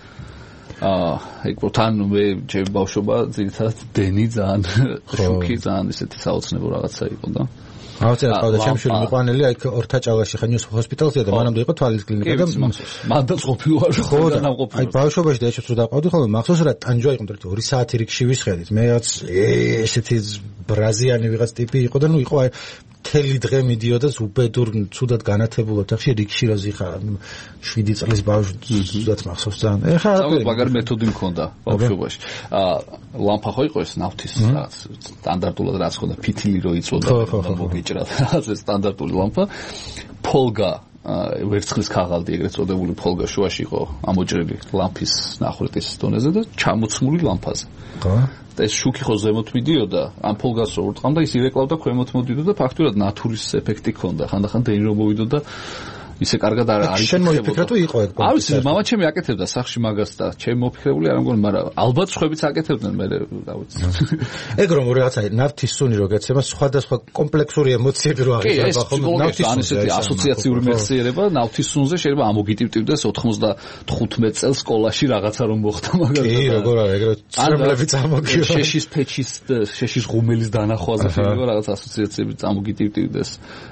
აა ეგ თან მე ჩემი ბავშვობა ძირითადად დენი ძალიან შუქი ძალიან ისეთი საოცნებო რაღაცა იყო და აუცილებლად ყავდა ჩემი შვილი მიყვანელი აი ორთაჭალაში ხა ნიუს ჰოსპიტალზეა და მანამდე იყო თვალის კლინიკა და მანდაც ყოფილი ვარ ხო და აი ბავშვობაში და ეჩვეც რო დაყავდი ხოლმე მახსოვს რა ტანჯვა იყო მეტყვი ორი საათი რიგში ვისხედით მე რაც ესეთი ბრაზიანი ვიღაც ტიპი იყო და ნუ იყო აი თელი დღე მიდიოდა უბედურ ცუდად განათებულად ახში რიგში რა ზიხარ შვიდი წლის ბავშვი ზუსტად მახსოვს ძალიან ეხლა მაგარი მეთოდი მქონდა ბავშვობაში აა ლამპა ხო იყო ეს ნავთის რაღაც სტანდარტულად რაც ხონდა ფითილი რო იწოდა მოგიჭრა რა სტანდარტული ლამპა ფოლგა ვერცხლის ქაღალდი ეგრეთ წოდებული ფოლგა შუაში იყო ამოჭრილი ლამპის ნახვრეთის დონეზე და ჩამოცმული ლამპაზე ხო და ეს შუქი ხო ზემოთ მიდიოდა ამ ფოლგას რო ურტყამდა ის ირეკლავდა ქვემოთ მოდიოდა და ფაქტურად ნატურის ეფექტი ჰქონდა ხანდახან დენი რომ მოვიდოდა ისე კარგად არ არის შენ მოიფიქრე თუ იყო ეგ არ ვიცი მამა ჩემი აკეთებდა სახში მაგას და ჩემი მოფიქრებული არ მგონი მაგრამ ალბათ სხვაებიც აკეთებდნენ მე რა ვიცი ეგ რომ რაღაცა ნავთის სუნი რო გეცემა სხვადასხვა კომპლექსური ემოციები რო აღიარება ხოლმე ნავთის სუნი ასოციაციური მეხსიერება ნავთის სუნზე შეიძლება ამოგიტივტივდეს ოთხმოცდათხუთმეტ წელს სკოლაში რაღაცა რომ მოხდა მაგას კი როგორ არის ეგრე ცრემლები წამოგივა შეშის ფეჩის შეშის ღუმელის დანახვაზე შეიძლება რაღაც ასოციაციები წამოგიტივტივდეს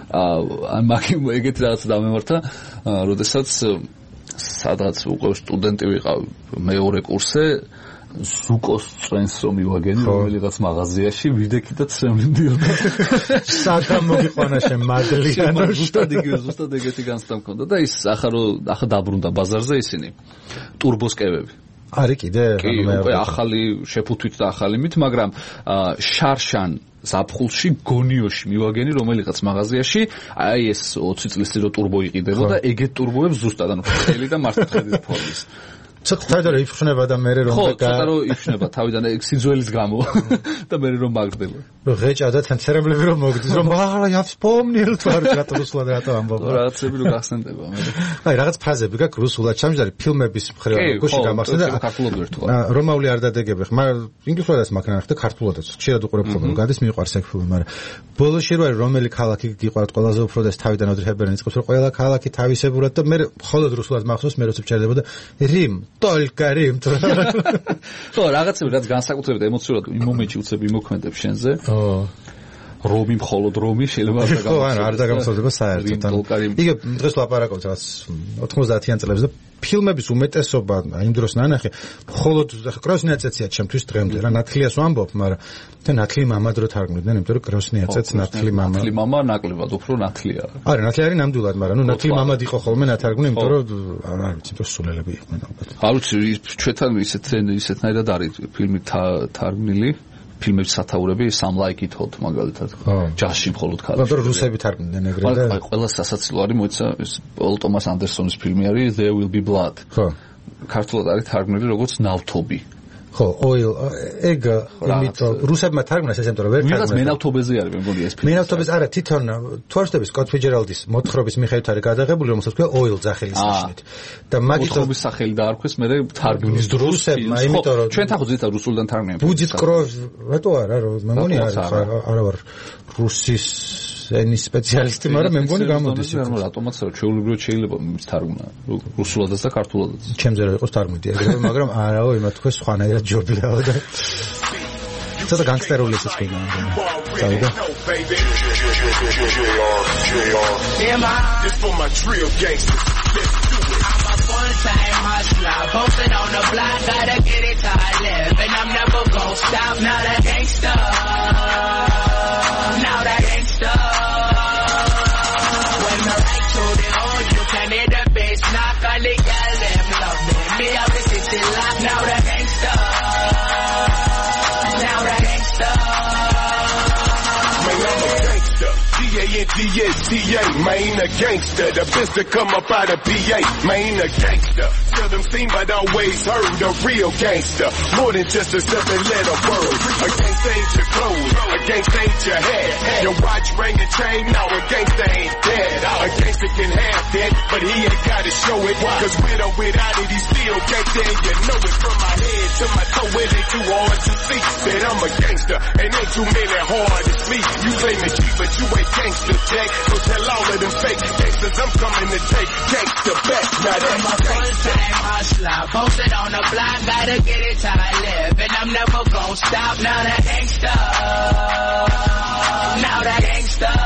აა მაგ ეგეთ რაღაც დამემართა როდესაც სადღაც უკვე სტუდენტი ვიყავ მეორე კურსზე ზუკოს წვენს რომ მივაგენი რომელიღაც მაღაზიაში ვიდექი და ცრემლი მდიოდა სადა მოგიყვანა შენ მადლიანო ზუსტად იგივე ზუსტად ეგეთი განცდა მქონდა და ის ახლა რო ახლა დაბრუნდა ბაზარზე ისინი ტურბოსკევები არის კიდე კი უკვე ახალი შეფუთვით და ახალიმით მაგრამ შარშან ზაფხულში გონიოში მივაგენი რომელიღაც მაღაზიაში აი ეს ოცი წლის წინ რო ტურბო იყიდებოდა ეგეთ ტურბოებს ზუსტად ანუ ხელი და მარცხხედის ფორმის ცოტა თავიდან იფხნება და მე რომ ხო ცოტა რომ იფხნება თავიდან ეგ სიძველის გამო და მე რომ მაგდება რომ ღეჭა და თან ცერემლები რომ მოგდის რომ ახლა я вспомнил თوار რატო რუსულად რატო ამბობ რაღაცები რო გახსენდება მე აი რაღაც ფრაზები გაქვს რუსულად ჩამჯდარი ფილმების მხრე გუში გამახსენდა ქართულად ვერ თქვა რომაული არ დადეგები ხმა ინგლისურადაც მაგნახ და ქართულადაც ხშირად უყურებ ხოლმე რომ გადის მიყვარს ეგ ფილმი მაგრამ ბოლოში რო არის რომელი ქალაქი გიყვართ ყველაზე უფრო და თავიდან ოდრი ჰებერნი წყობს რომ ყველა ქალაქი თავისებურად და მე მხოლოდ რუსულად მახსოვს მე როცა ჩერდებოდა რიმ только Рим. ხო, რაღაცები რაც განსაკუთრებით ემოციურად იმ მომენტში უცებ იმოქმედებს შენზე. ო. რომი მხოლოდ რომი შეიძლება არ დაგამოწმოს. ხო, არ დაგამოწმდება საერთოდ. იგივე დღეს ლაპარაკობთ რაც ოთხმოცდაათიან წლებზე და ფილმების უმეტესობა იმ დროს ნანახე მხოლოდ კროსნიაცეცია ჩემთვის დღემდე რა ნათლიას ვამბობ, მაგრამ და ნათლი მამა დრო თარგმნიდნენ, იმიტომ რომ კროსნიაცეც ნათლი მამა. ნათლი მამა ნაკლებად უფრო ნათლია. არა, ნათლი არის ნამდვილად, მაგრამ ნუ ნათლი მამად იყო ხოლმე ნათარგმნი, იმიტომ რომ არ ვიცი, იმიტომ სულელები იყვნენ ალბათ. არ ვიცი, ჩვენთან ისეთ ისეთნაირად არის ფილმი თარგმნილი. ფილმების სათაურები Some Like It Hot მაგალითად. ჯაზში მხოლოდ ქალები. მაგრამ რუსები თარგმნდნენ ეგრე და აი ყველა სასაცილო არის მოიცა ეს პოლ ტომას ანდერსონის ფილმი არის There Will Be Blood. ხო. ქართულად არის თარგმნილი როგორც ნავთობი. ხო, oil ეგ იმიტომ რუსებმა თარგმნეს ეს იმიტომ რომ ვერ თარგმნეს. ვიღაც მენავთობეზე არის მე მგონი ეს ფილმი. მენავთობის არა თვითონ თუ არ ვშტები Scott Fitzgerald-ის მოთხრობის მიხედვით არის გადაღებული რომელსაც ქვია oil ძახილის ნიშნით. და მაგით მოთხრობის სახელი დაარქვეს მე თარგმნის დროს რუსებმა იმიტომ რომ ჩვენ თან ზუსტად რუსულიდან თარგმნიან. ბუძის კროვ რატო არა მე მგონი არის არა ვარ რუსის ენის სპეციალისტი, მაგრამ მე მგონი გამოდის. ანუ რატომაც ჩვეულებრივად შეიძლება მის თარგმნა რუსულადაც და ქართულადაც. ჩემზე რა იყოს თარგმნითი ეგრევე, მაგრამ არაო, იმათ თქვენ სხვანაირად ჯობიაო და ცოტა განგსტერული ის ფილმი. წავიდა. This for my trio gangsters. Let's do it. I'm a full-time hustler, posted on the block, gotta get it till I live, and I'm never gonna stop. Now that gangster, now that gangster. When the right to the old, you can hear the bass knock on the girl, them love me. Me up the city lock, now that gangster, now that gangster. Man, I'm a gangster. D A N D S D A, man, a gangster. The best to come up out of P A, man, a gangster. Seldom seen but always heard, a real gangster. More than just a seven-letter word. A gangster ain't your clothes, a gangster ain't your head. Your watch, ring, and chain, now a gangster ain't dead. A gangster can have that, but he ain't gotta show it. Cause with or without it, he's still gangster, and you know it from my head to my toe. It ain't too hard to see that I'm a gangster, and ain't too many hard to sleep. You claim it's cheap, but you ain't gangster, Jack. So tell all of them fake gangsters I'm coming to take gangster back. Now that's my full-time hustler, posted on the block, gotta get it till I live, and I'm never gonna stop. Now that gangster, now that gangster.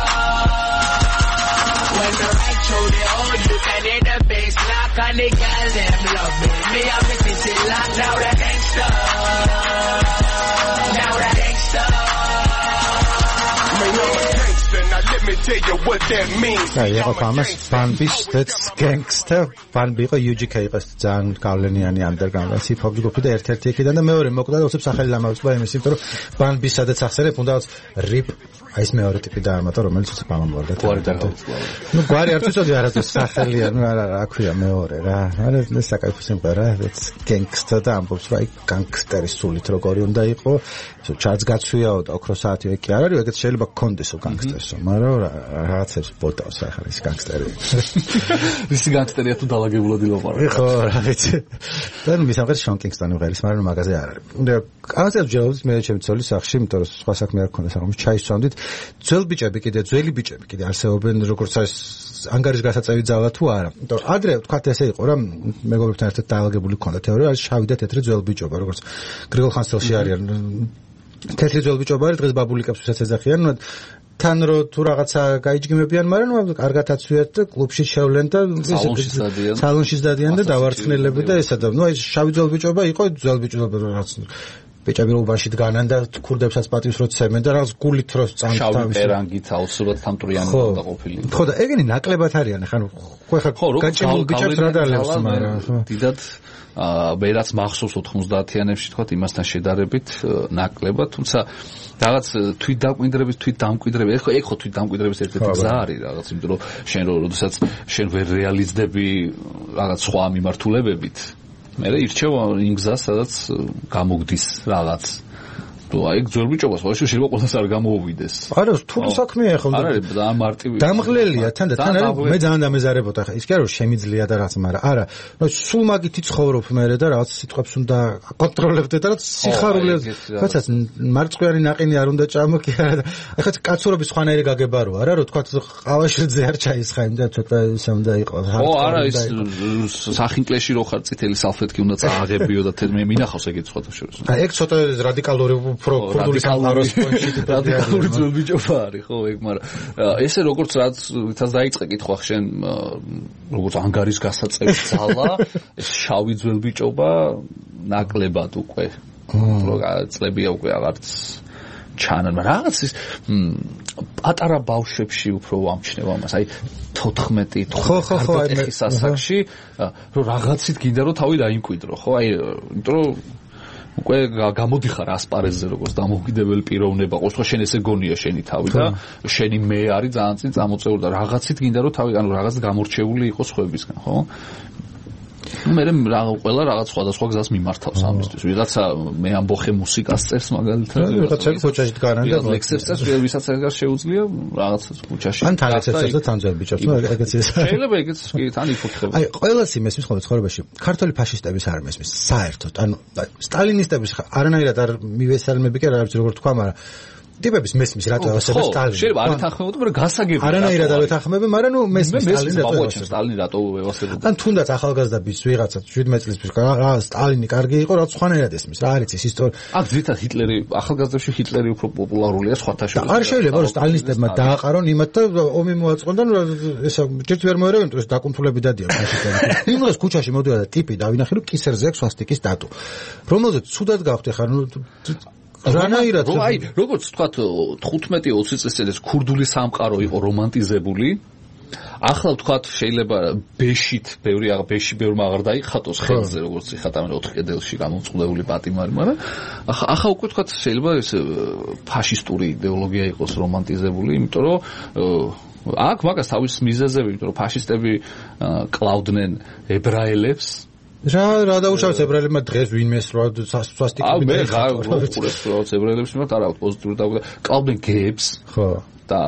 When the right to the old, you can hear the bass knock on the girl, them love me. Me up the city lock, now that gangster, now that gangster. Man, I'm a gangster, now let me tell you what that means. აი, იყო ამას ბანბის that's gangster. ბანბი იყო U G K იყო ძალიან გავლენიანი underground hip-hop ჯგუფი და ერთ-ერთი იქიდან და მეორე მოკვდა უცებ სახელი ლამაზ ყვა იმის იმიტომ რომ ბანბის სადაც ახსენებ უნდა rip აი ეს მეორე ტიპი დაამატა რომელიც უცებ ამამბორდა. გვარი და ნუ გვარი არ ვიცოდი არასდროს სახელია, ნუ არა რა ქვია მეორე რა. არა ეს საკაიფო სიმღერა that's gangster და ამბობს რა აი განგსტერის სულით როგორი უნდა იყო. ისო ჩარც გაცვიაო და ოქრო საათი კი არ არის, ეგეც შეიძლება გქონდესო განგსტერსო, მაგრამ რაღაცებს ბოტავს რა ხარ ეს განგსტერი. ისი განგსტერია თუ დაალაგებულად ილაპარაკ. ხო, რა ვიცი. და ნუ მისამღერს შონ კინგსტონი ვღერის, მაგრამ მაგაზე არ არის. და ამაზე ჯერალდს მე ჩემი ცოლის სახში, იმიტომ რომ სხვა საქმე არ ქონდა საღამოს ჩაისვამდით. ძველ ბიჭები კიდე, ძველი ბიჭები კიდე არსებობენ, როგორც არის ანგარის გასაწევი ძალა თუ არა. იმიტომ ადრე თქვათ ესე იყო რა, მეგობრებთან ერთად დაალაგებული ქონდა თეორია, არის შავი და თეთრი ძველ ბიჭობა, როგორც გრიგოლ ხანძთელში არიან. თეთრი ძველ ბიჭობა არის დღეს ბაბულიკებს ვისაც ეძახიან, თან რო თუ რაღაცა გაიჯგიმებიან, მაგრამ კარგად აცვიათ და კლუბში შევლენ და სალონში დადიან და დავარცხნელები და ესა და ნუ აი შავი ძველ ბიჭობა იყო, ძველ ბიჭობა რაღაც ბიჭები უბანში დგანან და ქურდებსაც პატივს რო ცემენ და რაღაც გულით რო წამთ თავის შავი პერანგით აუცილებლად თამტრიანი უნდა ყოფილიყო. ხო და ეგენი ნაკლებად არიან, ხან ხო ხა გაჭიმულ ბიჭებს რა დალევს მაგრამ დიდად მე რაც მახსოვს ოთხმოცდაათიანებში თქვა იმასთან შედარებით ნაკლებად, თუმცა რაღაც თვით დამკვიდრების თვით დამკვიდრები ეხო ეხო თვით დამკვიდრების ერთ-ერთი გზა არის რაღაც იმიტომ რომ შენ როდესაც შენ ვერ რეალიზდები რაღაც სხვა მიმართულებებით მე ირჩევ იმ გზას სადაც გამოგდის რაღაც თუ აი ძველ ბიჭობას ხო შეიძლება ყველას არ გამოუვიდეს. არა, რთული საქმეა ხო? არა, და მარტივი. დამღლელია თან და თან არის მე ძალიან დამეზარებოდა ხა. ის კი არა რომ შემიძლია და რაღაც, მაგრამ არა. ნუ სულ მაგითი ცხოვრობ მე და რაღაც სიტყვებს უნდა კონტროლებდე და რაღაც სიხარულებს. ხოცაც მარწყვიანი ნაყინი არ უნდა ჭამო კი არა. ეხლა კაცურობის ხვანაირი გაგება რო არა, რომ თქვა ყავაშილზე არ ჩაისხაიმ და ცოტა ისე უნდა იყოს. ო, არა, ის სახინკლეში რო ხარ წითელი სალფეტკი უნდა წააღებიო და მე მინახავს ეგეთ სხვათა შორის. აი ეგ ცოტა რადიკალური პროდუქტი სამაროს პონჩი რადიკალური ძველ ბიჭობა არის ხო ეგ, მაგრამ ესე როგორც რაც ვითაც დაიწყე კითხვა შენ როგორც ანგარის გასაწევი ძალა ეს შავი ძველ ბიჭობა ნაკლებად უკვე წლებია უკვე აღარც ჩანან, მაგრამ რაღაც ის პატარა ბავშვებში უფრო ამჩნევა მას, აი თოთხმეტი თხუთმეტი ასაკში რომ რაღაცით გინდა რომ თავი დაიმკვიდრო ხო, აი იმიტომ რომ უკვე გამოდიხარ ასპარეზზე როგორც დამოუკიდებელი პიროვნება, ყოველ შემთხვევაში შენ ესე გონია შენი თავი და შენი მე არის ძალიან წინ წამოწეული და რაღაცით გინდა რომ თავი ანუ რაღაც გამორჩეული იყოს ხვებისგან, ხო? მე რა ყველა რაღაც სხვადასხვა გზას მიმართავს ამისთვის. ვიღაცა მე ამბოხე მუსიკას წერს მაგალითად. ვიღაცა ქუჩაში დგანან და ლექსებს წერს, ვისაც ეგარ შეუძლია რაღაც ქუჩაში. ან თან ლექსებს და თან ძველ ბიჭებს, ნუ ეგეც ის. შეიძლება ეგეც კი თან იფუთხება. აი, ყველას იმესმის ხოლმე ცხოვრებაში. ქართული ფაშისტების არ მესმის საერთოდ. ანუ სტალინისტების არანაირად არ მივესალმები კი არ არის როგორ თქვა, მაგრამ ტიპების მესმის რატო ასება სტალინი. შეიძლება არ ეთანხმებოდ, მაგრამ გასაგებია. არანაირად არ ეთანხმები, მაგრამ ნუ მესმის სტალინი რატო ასება. სტალინი რატო ევასებოდა. ან თუნდაც ახალგაზრდა ბიჭს ვიღაცა შვიდმეტ წლის ბიჭს რა სტალინი კარგი იყო, რაც სხვანაირად ესმის. რა არის ის ისტორია? აქ ძირითადად ჰიტლერი ახალგაზრდებში ჰიტლერი უფრო პოპულარულია სხვათა შორის. არ შეიძლება რომ სტალინისტებმა დააყარონ იმათ და ომი მოაწყონ და ესა ჯერთ ვერ მოერევენ, ეს დაკუნთულები დადიან ფაშისტები. იმ დროს ქუჩაში მოდიოდა და ტიპი დავინახე რომ კისერზე აქვს სვასტიკის დატო. რომელზეც ცუდად გავხდი ხარ, ნუ რანაირად რომ აი როგორც თქვათ თხუთმეტი ოცი წელს ქურდული სამყარო იყო რომანტიზებული ახლა თქვათ შეიძლება ბეშით ბევრი აღ ბეში ბევრმა აღარ დაიხატოს ხელზე როგორც იხატავენ ოთხ კედელში გამოწყდეული პატიმარი მაგრამ ახლა ახლა უკვე თქვათ შეიძლება ეს ფაშისტური იდეოლოგია იყოს რომანტიზებული იმიტომ რომ აქ მაგას თავის მიზეზები იმიტომ რომ ფაშისტები კლავდნენ ებრაელებს რა რა დაუშავს ებრაელებმა დღეს ვინმეს რა სვასტიკები და მე გაუყურებს რა ებრაელებს მიმართ არა პოზიტიური და კლავდნენ გეებს ხო და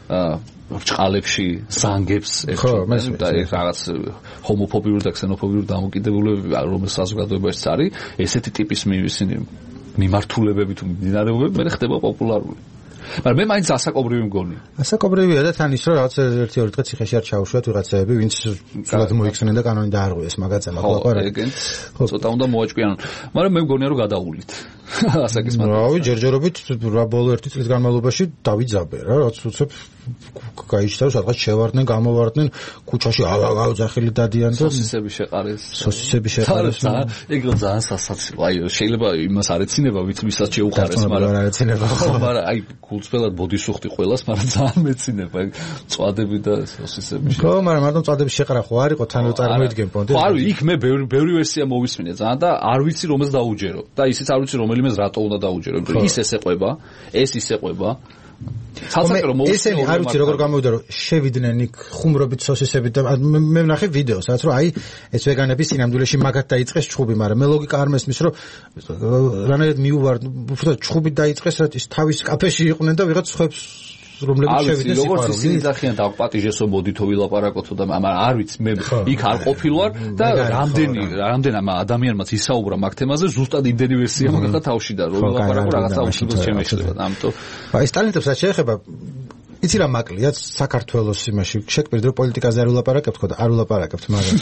ბრჭყალებში ზანგებს ერთმანეთს და რაღაც ჰომოფობიური და ქსენოფობიური დამოკიდებულებები რომელსაც საზოგადოებაში არის ესეთი ტიპის მივისინი მიმართულებები თუ მიმდინარეობები მე ხდება პოპულარული მაგრამ მე მაინც ასაკობრივი მგონი. ასაკობრივია და თან ის რომ რაღაც ერთი ორი დღე ციხეში არ ჩაუშვათ ვიღაცები, ვინც სულად მოიხსნენ და კანონი დაარღვიეს მაგაცემა ყოყარა. ხო, ცოტა უნდა მოაჭკვიანონ. მაგრამ მე მგონია რომ გადაულით. ასაკის მათგან. რავი, ჯერჯერობით რა ბოლო ერთი წლის განმავლობაში დავიძაბე რა, რაც უცებ გაიჩნდა სადღაც შევარდნენ, გამოვარდნენ ქუჩაში აუძახილი დადიან და სოსისები შეყარეს. სოსისები შეყარეს. ეგ ძალიან სასაცილო. აი შეიძლება იმას არ ეცინება, ვიც ვისაც შეუყარეს, მაგრამ არ ეცინება. მაგრამ აი გულწრფელად ბოდიშუხტი ყველას, მაგრამ ძალიან მეცინება ეგ წვადები და სოსისები. ხო, მაგრამ მარტო წვადების შეყარა ხო არ იყო, თან რო წარმოიდგენ პონტი. ხო, არ იქ მე ბევრი ბევრი ვერსია მოვისმინე ძალიან და არ ვიცი რომელს დაუჯერო. და ისიც არ ვიცი რომელიმეს რატო უნდა დაუჯერო. იმიტომ ის ეს ეყვება, ეს ის ეყვება. ცალსაკე რომ ესენი არ ვიცი როგორ გამოვიდა რომ შევიდნენ იქ ხუმრობით სოსისებით და მე ვნახე ვიდეოს რაც რომ აი ეს ვეგანები სინამდვილეში მაგათ დაიწყეს ჩხუბი მაგრამ მე ლოგიკა არ მესმის რომ რანაირად მიუვარ უფრო ჩხუბი დაიწყეს რაც ის თავის კაფეში იყვნენ და ვიღაც სხვებს რომლებიც შევიდნენ სიყვარული როგორც ისინი ძახიან დავპატიჟესო მოდითო ვილაპარაკოთო და მაგრამ არ ვიცი მე იქ არ ყოფილვარ და რამდენი რამდენი ამ ადამიანმაც ისაუბრა მაგ თემაზე ზუსტად იმდენი ვერსია მაგახა თავში და რომ ვილაპარაკო რაღაცა უშუალოდ შემეშლება ამიტომ აი სტალინებს რაც შეეხება იცი რა მაკლია საქართველოს იმაში შეკვირდა რომ პოლიტიკაზე არ ვილაპარაკებთ ხო და არ ვილაპარაკებთ მაგრამ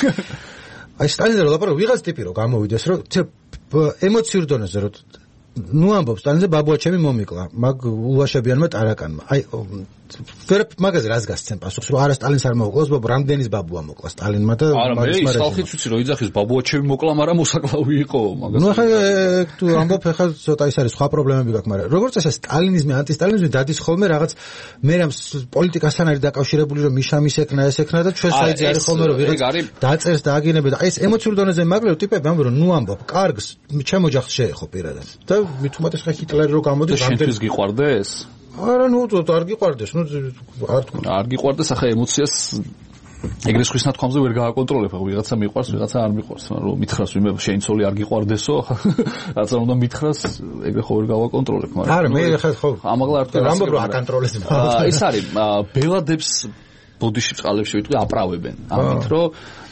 აი სტალინზე ვილაპარაკო ვიღაც ტიპი რომ გამოვიდეს რომ ემოციურ დონეზე რომ ნუ ამბობს სტალინზე ბაბუა ჩემი მომიკლა მაგ ულვაშებიანმა ტარაკანმა აი ვერ მაგაზე რას გასცემ პასუხს რომ არა სტალინს არ მოუკლავს ბაბუ რამდენის ბაბუა მოკლა სტალინმა და არა მე ის ხალხიც ვიცი რომ იძახის ბაბუა ჩემი მოკლა მაგრამ მოსაკლავი იყო მაგას ნუ ახლა თუ ამბობ ახლა ცოტა ის არის სხვა პრობლემები გაქვს მაგრამ როგორც ეს სტალინიზმი ანტისტალინიზმი დადის ხოლმე რაღაც მე რამ პოლიტიკასთან არის დაკავშირებული რომ მიშამის ეკნა ეს ეკნა და ჩვენ საიძე არის ხოლმე რომ ვიღაც დაწერს და აგინებდა აი ეს ემოციურ დონეზე მაგრამ ტიპები ამბობენ რომ ნუ ამბობ კარგს ჩემო ოჯახს შეეხო პირადად და მით უმეტეს ხა ჰიტლერი რო გამოდის რამდენი გიყვარდეს არა ნუ არ გიყვარდეს ნუ არ თქვა არ გიყვარდეს ახლა ემოციას ეგრე სხვის ნათქვამზე ვერ გააკონტროლებ ვიღაცა მიყვარს ვიღაცა არ მიყვარს რომ მითხრას ვინმე შენი ცოლი არ გიყვარდესო რაცა უნდა მითხრას ეგრე ხო ვერ გავაკონტროლებ მაგრამ არა მე ხა ხო ამაღლა არ თქვა რამბობ რა აკონტროლეს ეს არის ბელადებს ბოდიში წყალებში ვიტყვი აპრავებენ ამით რომ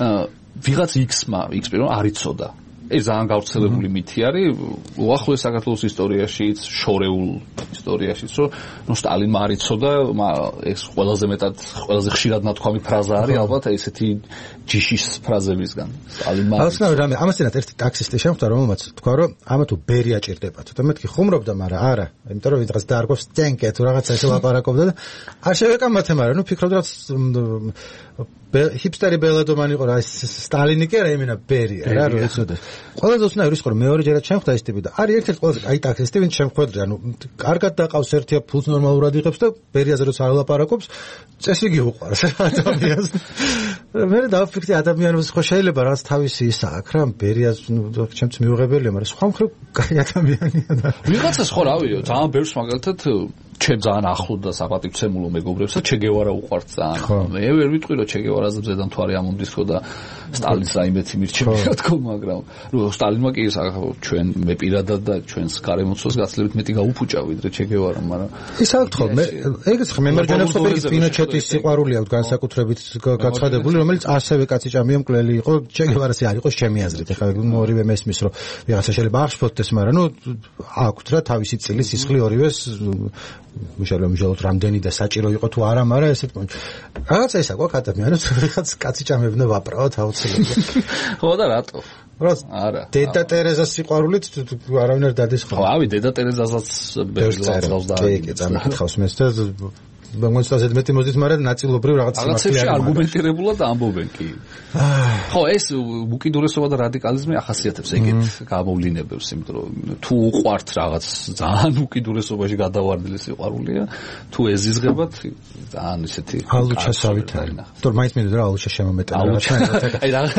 ვიღაც X-მა X პირო არ იცოდა ეს ძალიან გავრცელებული მითი არის უახლოეს საქართველოს ისტორიაშიც, შორეულ ისტორიაშიც, რომ ნუ სტალინმა არ იცოდა, ეს ყველაზე მეტად, ყველაზე ხშირად ნათქვამი ფრაზა არის, ალბათ ესეთი ჯიშის ფრაზებისგან. სტალინმა არის. ახლა ამასთანავე ერთი ტაქსისტი შემხვდა, რომელმაც თქვა, რომ ამა თუ ბერი აჭირდებათ. და მეთქი ხუმრობდა, მაგრამ არა, იმიტომ რომ ვიღაც დაარგვავს ტენკე თუ რაღაცა ისე ლაპარაკობდა და არ შევეკამათე, მაგრამ ნუ ფიქრობ რა ჰიპსტერი ბელადომანი იყო რა სტალინი კი არა იმენა ბერია რა რო ეცოდეს ყველაზე უცნაური ის ხო მეორე ჯერაც შემხვდა ეს ტიპი და არის ერთ-ერთი ყველაზე აი ტაქსისტი ვინც შემხვდა ანუ კარგად დაყავს ერთია ფულს ნორმალურად იღებს და ბერიაზე როცა არ ლაპარაკობს წესი გიუყვარს ადამიანს მე დავფიქრე ადამიანებს ხო შეიძლება რაც თავისი ისა აქვს რა ბერიას ჩემც მიუღებელია მაგრამ სხვა მხრივ კაი ადამიანია და ვიღაცას ხო რავიო ძალიან ბევრს მაგალითად ჩემ ძალიან ახლო და საპატივცემულო მეგობრებსა ჩე გევარა უყვართ ძალიან მე ვერ ვიტყვი რომ ჩე გევარაზე ზედან თვარი ამომდის ხო და სტალინს რაიმეთი მირჩევი რა თქო მაგრამ რომ სტალინმა კი ჩვენ მე პირადად და ჩვენს გარემოცვას გაცილებით მეტი გაუფუჭა ვიდრე ჩე გევარამ მაგრამ ის აქვს ხო მე ეგეც ხო მემარჯვენეებს ხო პინოჩეტის სიყვარული აქვს განსაკუთრებით გაცხადებული რომელიც ასევე კაცი ჭამია მკვლელი იყო ჩე გევარასი არ იყოს ჩემი აზრით ეხლა ორივე მესმის რომ ვიღაცა შეიძლება აღშფოთდეს მაგრამ ნუ აქვს რა თავისი წილი სისხლი ორივეს მიშალო მიშალოთ რამდენი და საჭირო იყო თუ არა მაგრამ ესეთ რაღაცა ისა გვაქვს ადამიანებს ვიღაც კაცი ჭამებნა ვაправოთ აუცილებლად ხო და რატო არა დედა ტერეზას სიყვარულით არავინ არ დადის ხო ავი დედა ტერეზასაც ბერძნავს და კი კი წამიკითხავს მე და მოგწესეთ მეტი მოდით მაგრამ ნაწილობრივ რაღაც სიმართლე არის არგუმენტირებულად ამბობენ კი ხო ეს უკიდურესობა და რადიკალიზმი ახასიათებს ეგეთ გამოვლინებებს იმიტომ რომ თუ უყვართ რაღაც ძალიან უკიდურესობაში გადავარდილი სიყვარულია თუ ეზიზღებათ ძალიან ისეთი ალუჩასავით არის თორე მაინც მინდა რა ალუჩა შემომეტანა აი რა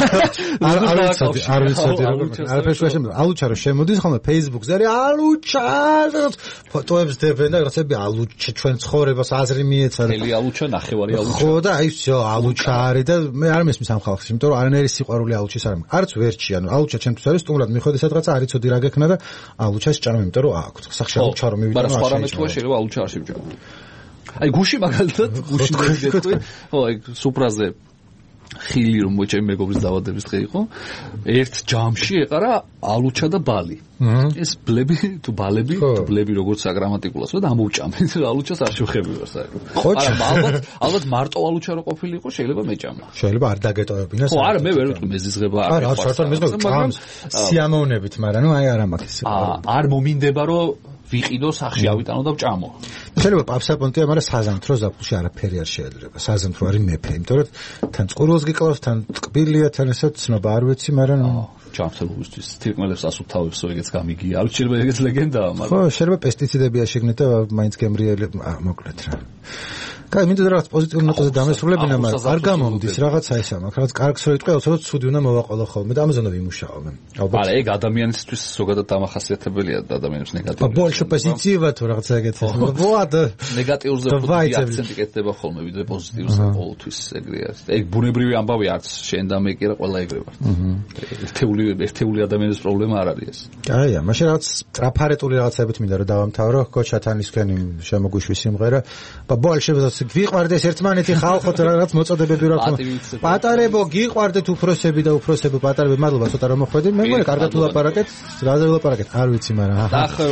არ ვიცოდი არ ვიცოდი არ ფეშუაში ალუჩა რო შემოდის ხოლმე Facebook-ზე არის ალუჩა ფოტოებს დებენ და რაღაცები ალუჩა ჩვენ ცხოვრება აზრი მიეცადა. ელი ალუჩა ნახევარი ალუჩა. ხო და აი всё ალუჩა არის და მე არ მესმის ამ ხალხს, იმიტომ რომ არანაირი სიყვარული ალუჩის არ მაქვს. არც ვერჩი, ანუ ალუჩა ჩემთვის არის სტუმრად მიხვედი სადღაცა არ იცოდი რა გექნა და ალუჩას ჭამე, იმიტომ რომ აქვს. სახში ალუჩა რომ მივიდა. მაგრამ სხვა რამე თუა შეიძლება ალუჩა არ შევჭამო. აი გუში მაგალითად გუში მოგეთქვი. ხო აი სუპრაზე ხილი რომ მოჭემ მეგობრის დავადების დღე იყო. ერთ ჯამში ეყარა ალუჩა და ბალი. ეს ბლები თუ ბალები თუ ბლები როგორც აგრამატიკულას და ამოვჭამე ალუჩას არ შევხებია საერთოდ. არა ალბათ ალბათ მარტო ალუჩა რო ყოფილიყო შეიძლება მეჭამა. შეიძლება არ დაგეტოვებინა. ხო არა მე ვერ ვიტყვი მეზიზღება არ არა საერთოდ მეზიზღება მაგრამ სიამოვნებით მაგრამ ნუ აი არ ამაკის. არ მომინდება რომ ვიყიდო სახში ავიტანო და ვჭამო. შეიძლება პაპსაპონტია, მაგრამ საზამთრო ზაფხულში არაფერი არ შეიძლება. საზამთრო არის მეფე, იმიტომ რომ თან წყურვილს გიკლავს, თან ტკბილია, თან ესა ცნობა არ ვიცი, მაგრამ ჩამწელობისთვის თირკმელებს ასუფთავებს ეგეც გამიგია. არ შეიძლება ეგეც ლეგენდაა, მაგრამ ხო, შეიძლება პესტიციდები აშიგნეთ და მაინც გემრიელი მოკლედ რა. კაი, მინდა რაღაც პოზიტიურ ნოტაზე დამესრულებინა, მაგრამ არ გამომდის რაღაცა ესა, მაგრამ რაღაც კარგს რო იტყვი, უცებ ცუდი უნდა მოვაყოლო ხოლმე და ამაზე უნდა ვიმუშაო მე. ალბათ. არა, ეგ ადამიანისთვის ზოგადად დამახასიათებელია და ადამიანებს ნეგატიურად. больше позитива თუ რაღაცა ეგეთი. вот ნეგატიურზე უფრო აქცენტი კეთდება ხოლმე, ვიდრე პოზიტიურზე ყოველთვის ეგრე არის. ეგ ბუნებრივი ამბავი არც შენ და მე კი რა ყველა ეგრე ვართ. ერთეული ერთეული ადამიანის პრობლემა არ არის ეს. კაია, მაშინ რაღაც ტრაფარეტული რაღაცებით მინდა რომ დავამთავრო, კოჩათანისკენი შემოგვიშვის სიმღერა. больше გიყვარდეს ერთმანეთი ხალხოთ რაღაც მოწოდებები რა თქმა უნდა. პატარებო გიყვარდეთ უფროსები და უფროსებო პატარებო მადლობა ცოტა რომ მოხვედი. მე მგონი კარგად ვლაპარაკეთ, რაზე ვლაპარაკეთ? არ ვიცი, მაგრამ აჰა. ახლა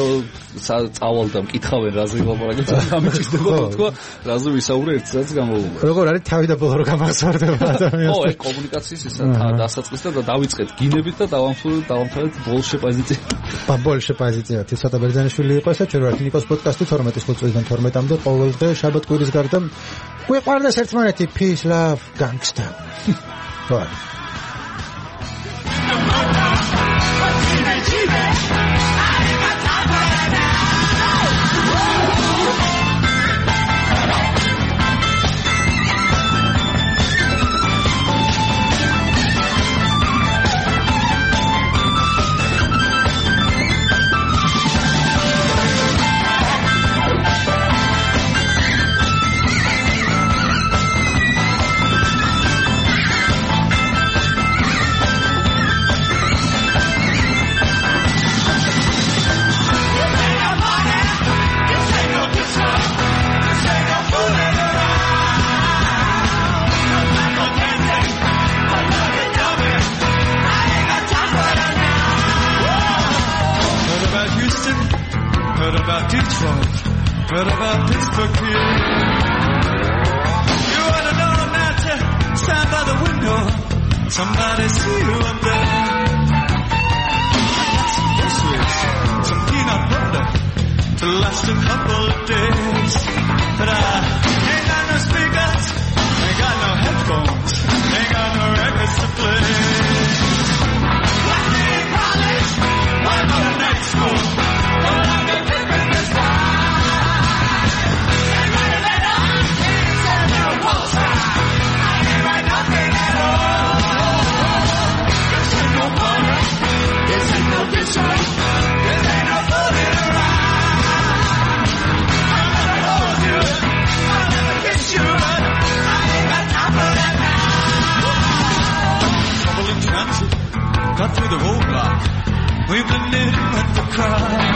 წავალ და მკითხავენ რაზე ვლაპარაკეთ, გამიჩნდება თქვა, რაზე ვისაუბრე ერთ საათს განმავლობაში. როგორ არის თავი და ბოლო რო გამახსოვრდება ადამიანს? ო, ეს კომუნიკაციის ისა დასაწყისდა და დავიწყეთ გინებით და დავამთავრეთ დავამთავრეთ ბოლშე პოზიცია. პა ბოლშე პოზიცია. თესატა ბერძენიშვილი იყო ესა ჩვენ ვართ ნიკოს პოდკასტი თორმეტი წლიდან თორმეტამდე ყოველ დღე შაბათ კვირის გარდა გვიყვარდეს ერთმანეთი peace love gangster. ხო. Heard about Pittsburgh here. You ought to know not to stand by the window. Somebody see you up there. I got some groceries, some peanut butter to last a couple of days. But I ain't got no speakers, ain't got no headphones, ain't got no records to play. Like me in college, I'm on the night school. All I can think is this time. I ain't right nothing. cry.